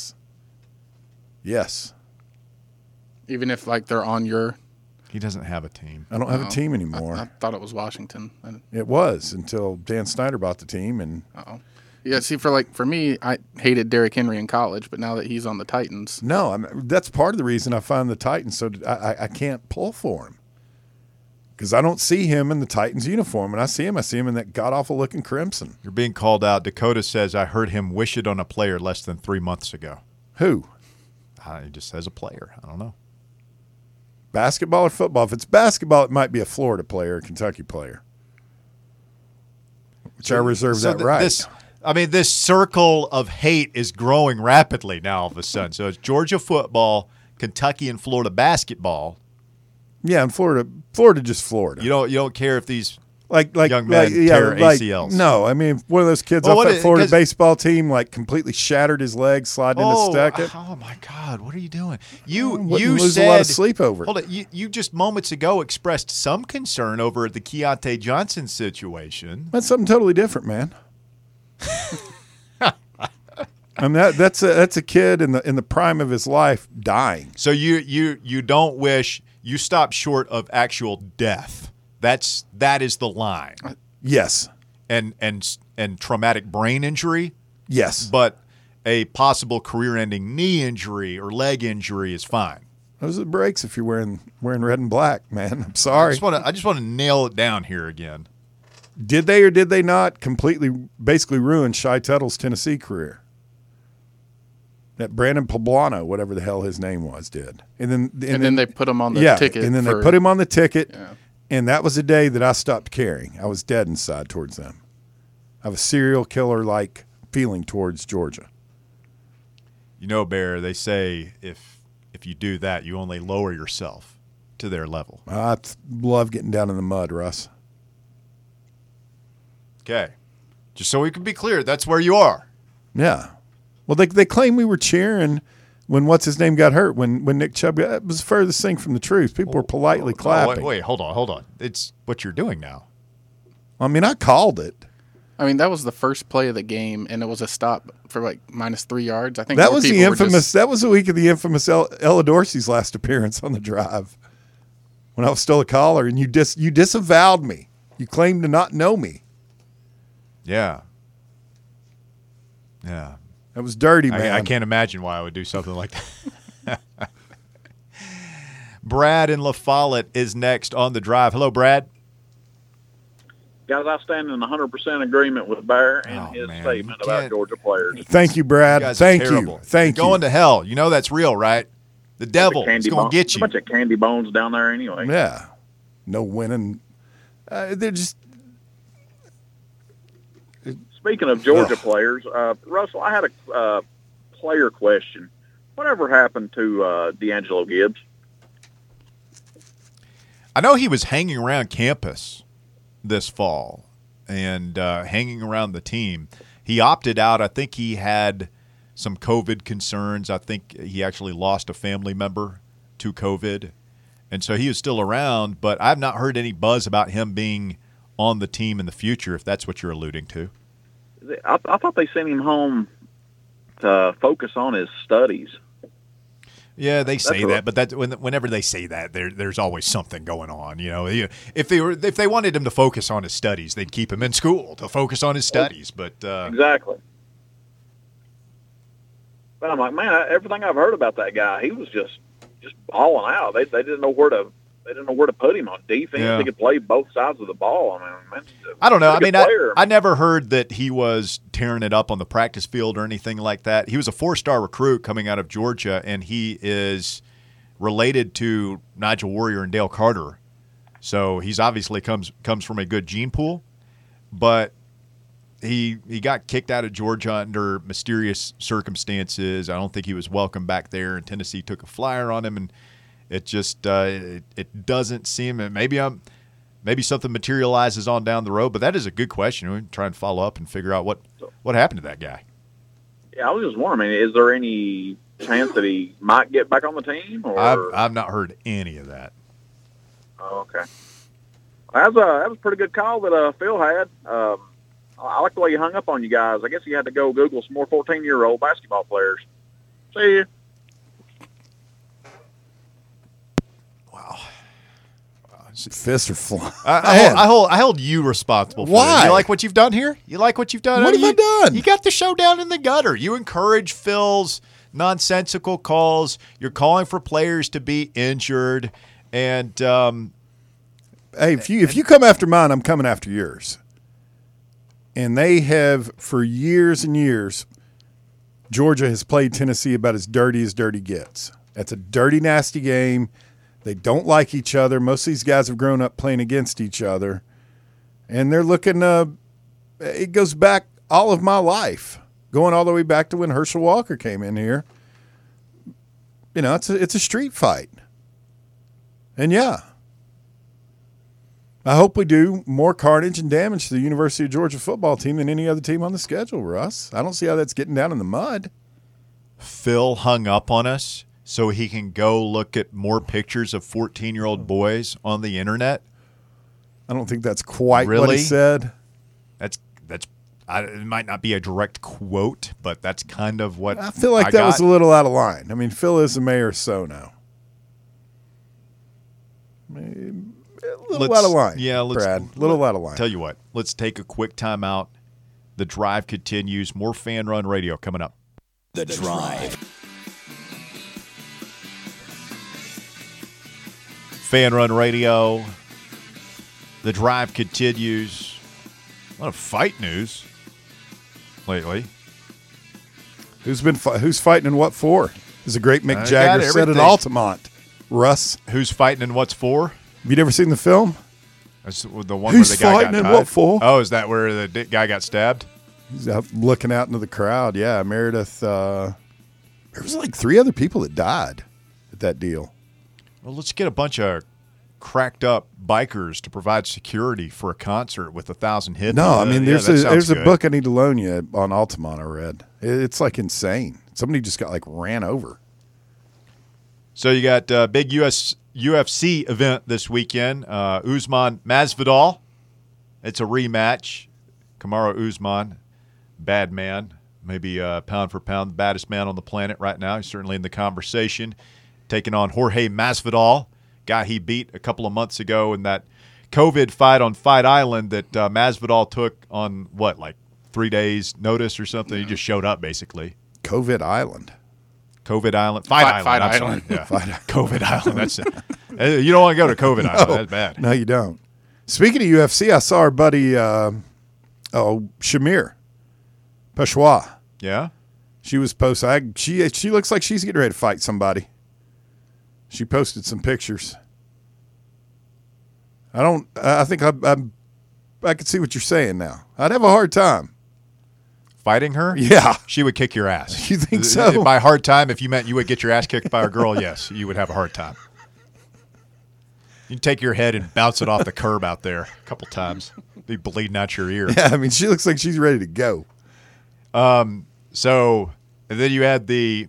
[SPEAKER 5] Even if, they're on your...
[SPEAKER 4] He doesn't have a team.
[SPEAKER 6] I don't have a team anymore.
[SPEAKER 5] I thought it was Washington.
[SPEAKER 6] It was until Dan Snyder bought the team. And
[SPEAKER 5] yeah, see, for me, I hated Derrick Henry in college, but now that he's on the Titans.
[SPEAKER 6] No, that's part of the reason I find the Titans so I can't pull for him. Because I don't see him in the Titans uniform. When I see him in that god-awful looking crimson.
[SPEAKER 4] You're being called out. Dakota says, I heard him wish it on a player less than 3 months ago.
[SPEAKER 6] Who?
[SPEAKER 4] He just says a player. I don't know.
[SPEAKER 6] Basketball or football? If it's basketball, it might be a Florida player, a Kentucky player. Which I reserve that right.
[SPEAKER 4] This circle of hate is growing rapidly now all of a sudden. So it's Georgia football, Kentucky and Florida basketball.
[SPEAKER 6] Yeah, and Florida just Florida.
[SPEAKER 4] You don't care if these
[SPEAKER 6] young
[SPEAKER 4] men tear ACLs.
[SPEAKER 6] No, I mean one of those kids off that Florida baseball team completely shattered his leg, sliding into Stuckett.
[SPEAKER 4] Oh my God, what are you doing?
[SPEAKER 6] You
[SPEAKER 4] lose
[SPEAKER 6] a lot of sleep over it.
[SPEAKER 4] Hold it. You just moments ago expressed some concern over the Keontae Johnson situation.
[SPEAKER 6] That's something totally different, man. I mean that's a kid in the prime of his life dying.
[SPEAKER 4] So you don't wish you stop short of actual death. That is the line.
[SPEAKER 6] Yes.
[SPEAKER 4] And traumatic brain injury?
[SPEAKER 6] Yes.
[SPEAKER 4] But a possible career-ending knee injury or leg injury is fine.
[SPEAKER 6] Those are the breaks if you're wearing red and black, man. I'm sorry.
[SPEAKER 4] I just want to nail it down here again.
[SPEAKER 6] Did they or did they not basically ruin Shai Tuttle's Tennessee career? That Brandon Poblano, whatever the hell his name was, did. And then they
[SPEAKER 5] put him on the ticket.
[SPEAKER 6] And then they put him on the ticket. Yeah. And that was the day that I stopped caring. I was dead inside towards them. I have a serial killer-like feeling towards Georgia.
[SPEAKER 4] You know, Bear, they say if you do that, you only lower yourself to their level.
[SPEAKER 6] I love getting down in the mud, Russ.
[SPEAKER 4] Okay. Just so we can be clear, that's where you are.
[SPEAKER 6] Yeah. Well, they claim we were cheering when what's-his-name got hurt, when Nick Chubb got – it was the furthest thing from the truth. People were politely clapping.
[SPEAKER 4] Wait, hold on. It's what you're doing now.
[SPEAKER 6] I mean, I called it.
[SPEAKER 5] I mean, that was the first play of the game, and it was a stop for minus 3 yards. I think
[SPEAKER 6] that was the infamous – that was the week of the infamous Ella Dorsey's last appearance on the drive when I was still a caller, and you disavowed me. You claimed to not know me.
[SPEAKER 4] Yeah.
[SPEAKER 6] That was dirty, man.
[SPEAKER 4] I can't imagine why I would do something like that. Brad in La Follette is next on the drive. Hello, Brad.
[SPEAKER 9] Guys, I stand in 100% agreement with Bear and his statement about Georgia players.
[SPEAKER 6] Thank you, Brad. Thank you. Thank you.
[SPEAKER 4] Going to hell. You know that's real, right? The devil is going to get you.
[SPEAKER 9] A bunch of candy bones down there anyway.
[SPEAKER 6] Yeah. No winning. They're just.
[SPEAKER 9] Speaking of Georgia players, Russell, I had a player question. Whatever happened to D'Angelo Gibbs?
[SPEAKER 4] I know he was hanging around campus this fall and hanging around the team. He opted out. I think he had some COVID concerns. I think he actually lost a family member to COVID. And so he is still around, but I've not heard any buzz about him being on the team in the future, if that's what you're alluding to.
[SPEAKER 9] I thought they sent him home to focus on his studies.
[SPEAKER 4] Yeah, they say that, but whenever they say that, there's always something going on. You know, if they wanted him to focus on his studies, they'd keep him in school to focus on his studies. But
[SPEAKER 9] exactly. But I'm like, man, everything I've heard about that guy, he was just balling out. They didn't know where to put him on defense.
[SPEAKER 4] Yeah.
[SPEAKER 9] He could play both sides of the ball. I mean, man,
[SPEAKER 4] I don't know. I mean, I never heard that he was tearing it up on the practice field or anything like that. He was a 4-star recruit coming out of Georgia, and he is related to Nigel Warrior and Dale Carter. So he's obviously comes from a good gene pool, but he got kicked out of Georgia under mysterious circumstances. I don't think he was welcome back there, and Tennessee took a flyer on him, and it just it doesn't seem. Maybe something materializes on down the road, but that is a good question. We can try and follow up and figure out what happened to that guy.
[SPEAKER 9] Yeah, I was just wondering. I mean, is there any chance that he might get back on the team? Or
[SPEAKER 4] I've not heard any of that.
[SPEAKER 9] Oh, okay. That was a pretty good call that Phil had. I like the way he hung up on you guys. I guess he had to go Google some more 14-year-old basketball players. See you.
[SPEAKER 4] Wow.
[SPEAKER 6] Fists are flying.
[SPEAKER 4] I hold you responsible for
[SPEAKER 6] Why?
[SPEAKER 4] this. You like what you've done here? You like what you've done?
[SPEAKER 6] What have I done?
[SPEAKER 4] You got the show down in the gutter. You encourage Phil's nonsensical calls. You're calling for players to be injured. And
[SPEAKER 6] hey, if you come after mine, I'm coming after yours. And they have, for years and years, Georgia has played Tennessee about as dirty gets. That's a dirty, nasty game. They don't like each other. Most of these guys have grown up playing against each other. And they're looking it goes back all of my life, going all the way back to when Herschel Walker came in here. You know, it's a street fight. And, yeah, I hope we do more carnage and damage to the University of Georgia football team than any other team on the schedule, Russ. I don't see how that's getting down in the mud.
[SPEAKER 4] Phil hung up on us so he can go look at more pictures of 14-year-old boys on the internet.
[SPEAKER 6] I don't think that's quite
[SPEAKER 4] really?
[SPEAKER 6] What he said.
[SPEAKER 4] It might not be a direct quote, but that's kind of what
[SPEAKER 6] I feel like that was a little out of line. I mean, Phil is the mayor of SoNo. A little out of line.
[SPEAKER 4] Yeah,
[SPEAKER 6] Brad. A little out of line.
[SPEAKER 4] Tell you what, let's take a quick timeout. The Drive continues. More Fan Run Radio coming up.
[SPEAKER 3] The Drive.
[SPEAKER 4] Fan Run Radio. The Drive continues. A lot of fight news lately.
[SPEAKER 6] Who's fighting and what for? As a great Mick Jagger said at Altamont. Russ.
[SPEAKER 4] Who's fighting and what's for?
[SPEAKER 6] Have you ever seen the film?
[SPEAKER 4] That's the one
[SPEAKER 6] Who's
[SPEAKER 4] where the guy
[SPEAKER 6] fighting
[SPEAKER 4] got
[SPEAKER 6] and
[SPEAKER 4] tied?
[SPEAKER 6] what for?
[SPEAKER 4] Oh, is that where the guy got stabbed?
[SPEAKER 6] He's out looking out into the crowd. Yeah, Meredith. There was like 3 other people that died at that deal.
[SPEAKER 4] Well, let's get a bunch of cracked up bikers to provide security for a concert with 1,000 hippies.
[SPEAKER 6] No, I mean there's a book I need to loan you on Altamont. I read. It's like insane. Somebody just got like ran over.
[SPEAKER 4] So you got a big UFC event this weekend. Usman Masvidal. It's a rematch. Kamaru Usman, bad man, maybe pound for pound the baddest man on the planet right now. He's certainly in the conversation. Taking on Jorge Masvidal, guy he beat a couple of months ago in that COVID fight on Fight Island that Masvidal took on, like 3 days notice or something? He just showed up, basically.
[SPEAKER 6] COVID Island.
[SPEAKER 4] COVID Island. Fight Island.
[SPEAKER 5] Fight Island.
[SPEAKER 4] Yeah. COVID Island. That's it. You don't want to go to COVID Island. That's bad.
[SPEAKER 6] No, you don't. Speaking of UFC, I saw our buddy Shamir Peshwa.
[SPEAKER 4] Yeah.
[SPEAKER 6] She was posting. She looks like she's getting ready to fight somebody. She posted some pictures. I think I can see what you're saying now. I'd have a hard time
[SPEAKER 4] fighting her.
[SPEAKER 6] Yeah,
[SPEAKER 4] she would kick your ass.
[SPEAKER 6] You think so?
[SPEAKER 4] By hard time, if you meant you would get your ass kicked by a girl, yes, you would have a hard time. You take your head and bounce it off the curb out there a couple times. Be bleeding out your ear.
[SPEAKER 6] Yeah, I mean, she looks like she's ready to go.
[SPEAKER 4] So and then you had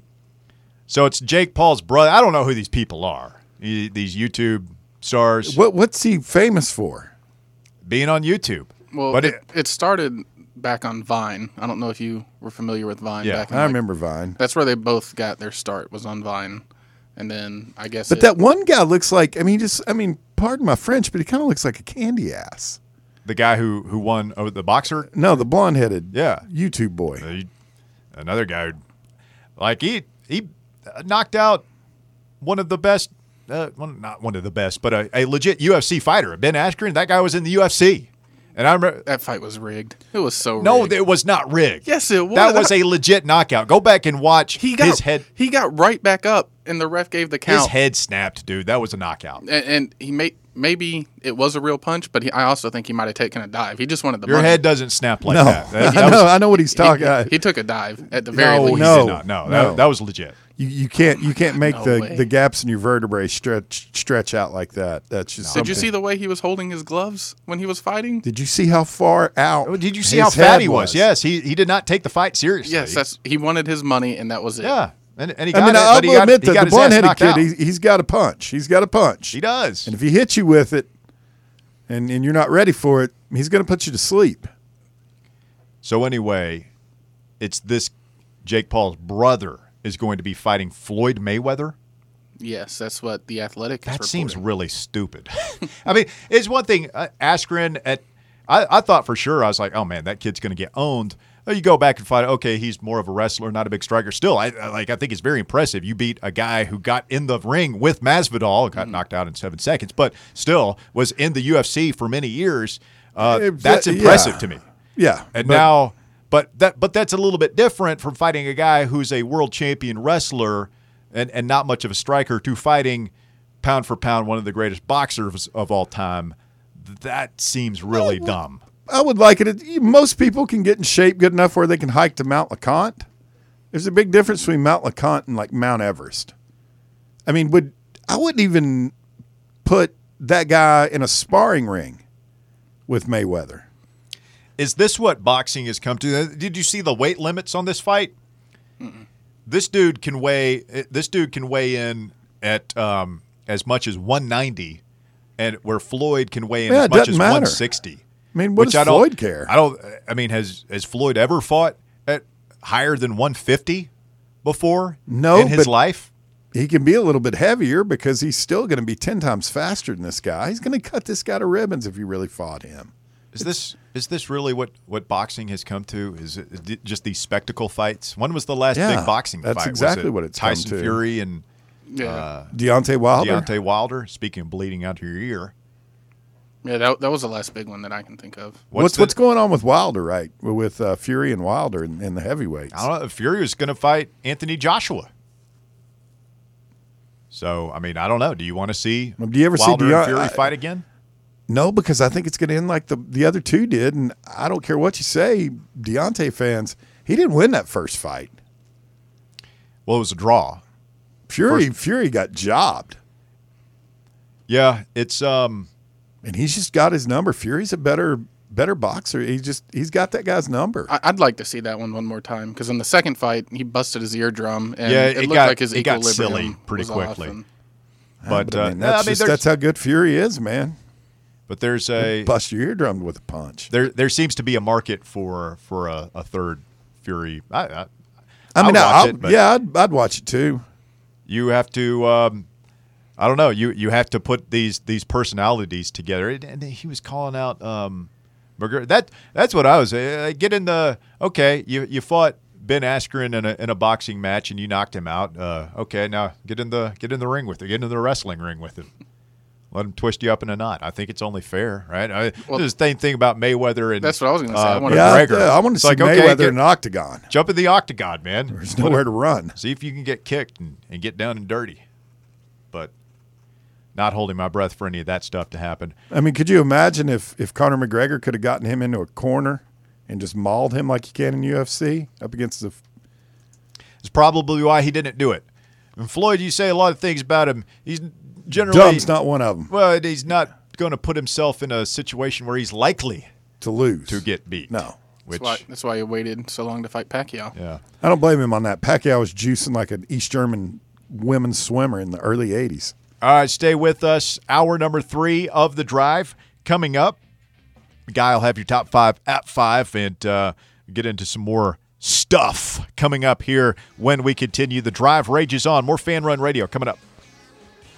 [SPEAKER 4] so it's Jake Paul's brother. I don't know who these people are. These YouTube stars.
[SPEAKER 6] What's he famous for?
[SPEAKER 4] Being on YouTube.
[SPEAKER 5] Well, but it started back on Vine. I don't know if you were familiar with Vine.
[SPEAKER 6] Yeah,
[SPEAKER 5] back in
[SPEAKER 6] I remember Vine.
[SPEAKER 5] That's where they both got their start, was on Vine. And then I guess.
[SPEAKER 6] But that one guy looks like, pardon my French, but he kind of looks like a candy ass.
[SPEAKER 4] The guy who won the boxer?
[SPEAKER 6] No, the blonde-headed
[SPEAKER 4] yeah.
[SPEAKER 6] YouTube boy.
[SPEAKER 4] Another guy, he knocked out one of the best, not one of the best, but a legit UFC fighter, Ben Askren. That guy was in the UFC. And I remember
[SPEAKER 5] that fight was rigged. It was so rigged.
[SPEAKER 4] No, it was not rigged.
[SPEAKER 5] Yes, it was.
[SPEAKER 4] That was a legit knockout. Go back and watch his head.
[SPEAKER 5] He got right back up, and the ref gave the count.
[SPEAKER 4] His head snapped, dude. That was a knockout.
[SPEAKER 5] And he maybe it was a real punch, but I also think he might have taken a dive. He just wanted the
[SPEAKER 4] Your
[SPEAKER 5] money.
[SPEAKER 4] head doesn't snap like
[SPEAKER 6] no.
[SPEAKER 4] that.
[SPEAKER 6] I know what he's talking about.
[SPEAKER 5] He took a dive at the very least.
[SPEAKER 6] No.
[SPEAKER 4] That was legit.
[SPEAKER 6] You can't make the gaps in your vertebrae stretch out like that. That's just.
[SPEAKER 5] Did you see the way he was holding his gloves when he was fighting?
[SPEAKER 6] Did you see how far out?
[SPEAKER 4] Did you see how fat he was? Yes, he did not take the fight seriously.
[SPEAKER 5] Yes, he wanted his money, and that was it.
[SPEAKER 4] Yeah, and he got it.
[SPEAKER 6] I'll admit that the blonde-headed kid,
[SPEAKER 4] out.
[SPEAKER 6] he's got a punch. He's got a punch.
[SPEAKER 4] He does.
[SPEAKER 6] And if he hits you with it, and you're not ready for it, he's going to put you to sleep.
[SPEAKER 4] So anyway, it's this Jake Paul's brother is going to be fighting Floyd Mayweather.
[SPEAKER 5] Yes, that's what The Athletic is reporting.
[SPEAKER 4] Seems really stupid. I mean, it's one thing, Askren, I thought for sure, I was like, oh, man, that kid's going to get owned. You go back and find, okay, he's more of a wrestler, not a big striker. Still, I think it's very impressive. You beat a guy who got in the ring with Masvidal, got knocked out in 7 seconds, but still was in the UFC for many years. That's impressive to me.
[SPEAKER 6] Yeah.
[SPEAKER 4] And now... But that's a little bit different from fighting a guy who's a world champion wrestler and not much of a striker to fighting pound for pound one of the greatest boxers of all time. That seems really dumb.
[SPEAKER 6] I would like it. Most people can get in shape good enough where they can hike to Mount LeConte. There's a big difference between Mount LeConte and like Mount Everest. I mean, I wouldn't even put that guy in a sparring ring with Mayweather.
[SPEAKER 4] Is this what boxing has come to? Did you see the weight limits on this fight? Mm-mm. This dude can weigh in at as much as 190, and where Floyd can weigh in as much as 160.
[SPEAKER 6] I mean, what does Floyd care?
[SPEAKER 4] I mean, has Floyd ever fought at higher than 150 before?
[SPEAKER 6] No,
[SPEAKER 4] in his life.
[SPEAKER 6] He can be a little bit heavier because he's still going to be 10 times faster than this guy. He's going to cut this guy to ribbons if you really fought him.
[SPEAKER 4] Is this really what boxing has come to? Is it just these spectacle fights? When was the last big boxing fight?
[SPEAKER 6] That's exactly what it's
[SPEAKER 4] Tyson
[SPEAKER 6] come to.
[SPEAKER 4] Fury and
[SPEAKER 6] Deontay Wilder.
[SPEAKER 4] Deontay Wilder. Speaking of bleeding out your ear.
[SPEAKER 5] Yeah, that was the last big one that I can think of.
[SPEAKER 6] What's going on with Wilder, right? With Fury and Wilder in the heavyweights.
[SPEAKER 4] I don't know. Fury was going to fight Anthony Joshua. So, I mean, I don't know. Do you want to see Wilder and Fury fight again?
[SPEAKER 6] No, because I think it's going to end like the other two did, and I don't care what you say, Deontay fans, he didn't win that first fight.
[SPEAKER 4] Well, it was a draw.
[SPEAKER 6] Fury got jobbed.
[SPEAKER 4] Yeah, it's
[SPEAKER 6] and he's just got his number. Fury's a better boxer. He's got that guy's number.
[SPEAKER 5] I'd like to see that one more time because in the second fight he busted his eardrum and
[SPEAKER 4] it
[SPEAKER 5] looked
[SPEAKER 4] got,
[SPEAKER 5] like his equilibrium
[SPEAKER 4] got silly pretty quickly.
[SPEAKER 6] But I mean, that's how good Fury is, man.
[SPEAKER 4] But there's
[SPEAKER 6] bust your eardrum with a punch.
[SPEAKER 4] There seems to be a market for a third Fury.
[SPEAKER 6] I'd watch it too.
[SPEAKER 4] You have to. I don't know. You have to put these personalities together. And he was calling out McGregor. That's what I was. Get in the okay. You fought Ben Askren in a boxing match and you knocked him out. Okay, now get in the ring with him. Get in the wrestling ring with him. Let him twist you up in a knot. I think it's only fair, right? The same thing about Mayweather and
[SPEAKER 5] that's what I was going to say. I want
[SPEAKER 4] McGregor.
[SPEAKER 6] I want to see Mayweather in an octagon.
[SPEAKER 4] Jump in the octagon, man.
[SPEAKER 6] There's nowhere to run.
[SPEAKER 4] See if you can get kicked and get down and dirty. But not holding my breath for any of that stuff to happen.
[SPEAKER 6] I mean, could you imagine if Conor McGregor could have gotten him into a corner and just mauled him like you can in UFC up against the...
[SPEAKER 4] It's probably why he didn't do it. And Floyd, you say a lot of things about him. He's generally...
[SPEAKER 6] Dumb's not one of them.
[SPEAKER 4] Well, he's not going to put himself in a situation where he's likely
[SPEAKER 6] to lose,
[SPEAKER 4] to get beat.
[SPEAKER 6] No.
[SPEAKER 5] That's why he waited so long to fight Pacquiao.
[SPEAKER 4] Yeah.
[SPEAKER 6] I don't blame him on that. Pacquiao was juicing like an East German women's swimmer in the early 80s.
[SPEAKER 4] All right, stay with us. Hour number 3 of The Drive coming up. Guy will have your top 5 at 5 and get into some more stuff coming up here when we continue. The Drive rages on. More Fan Run Radio coming up.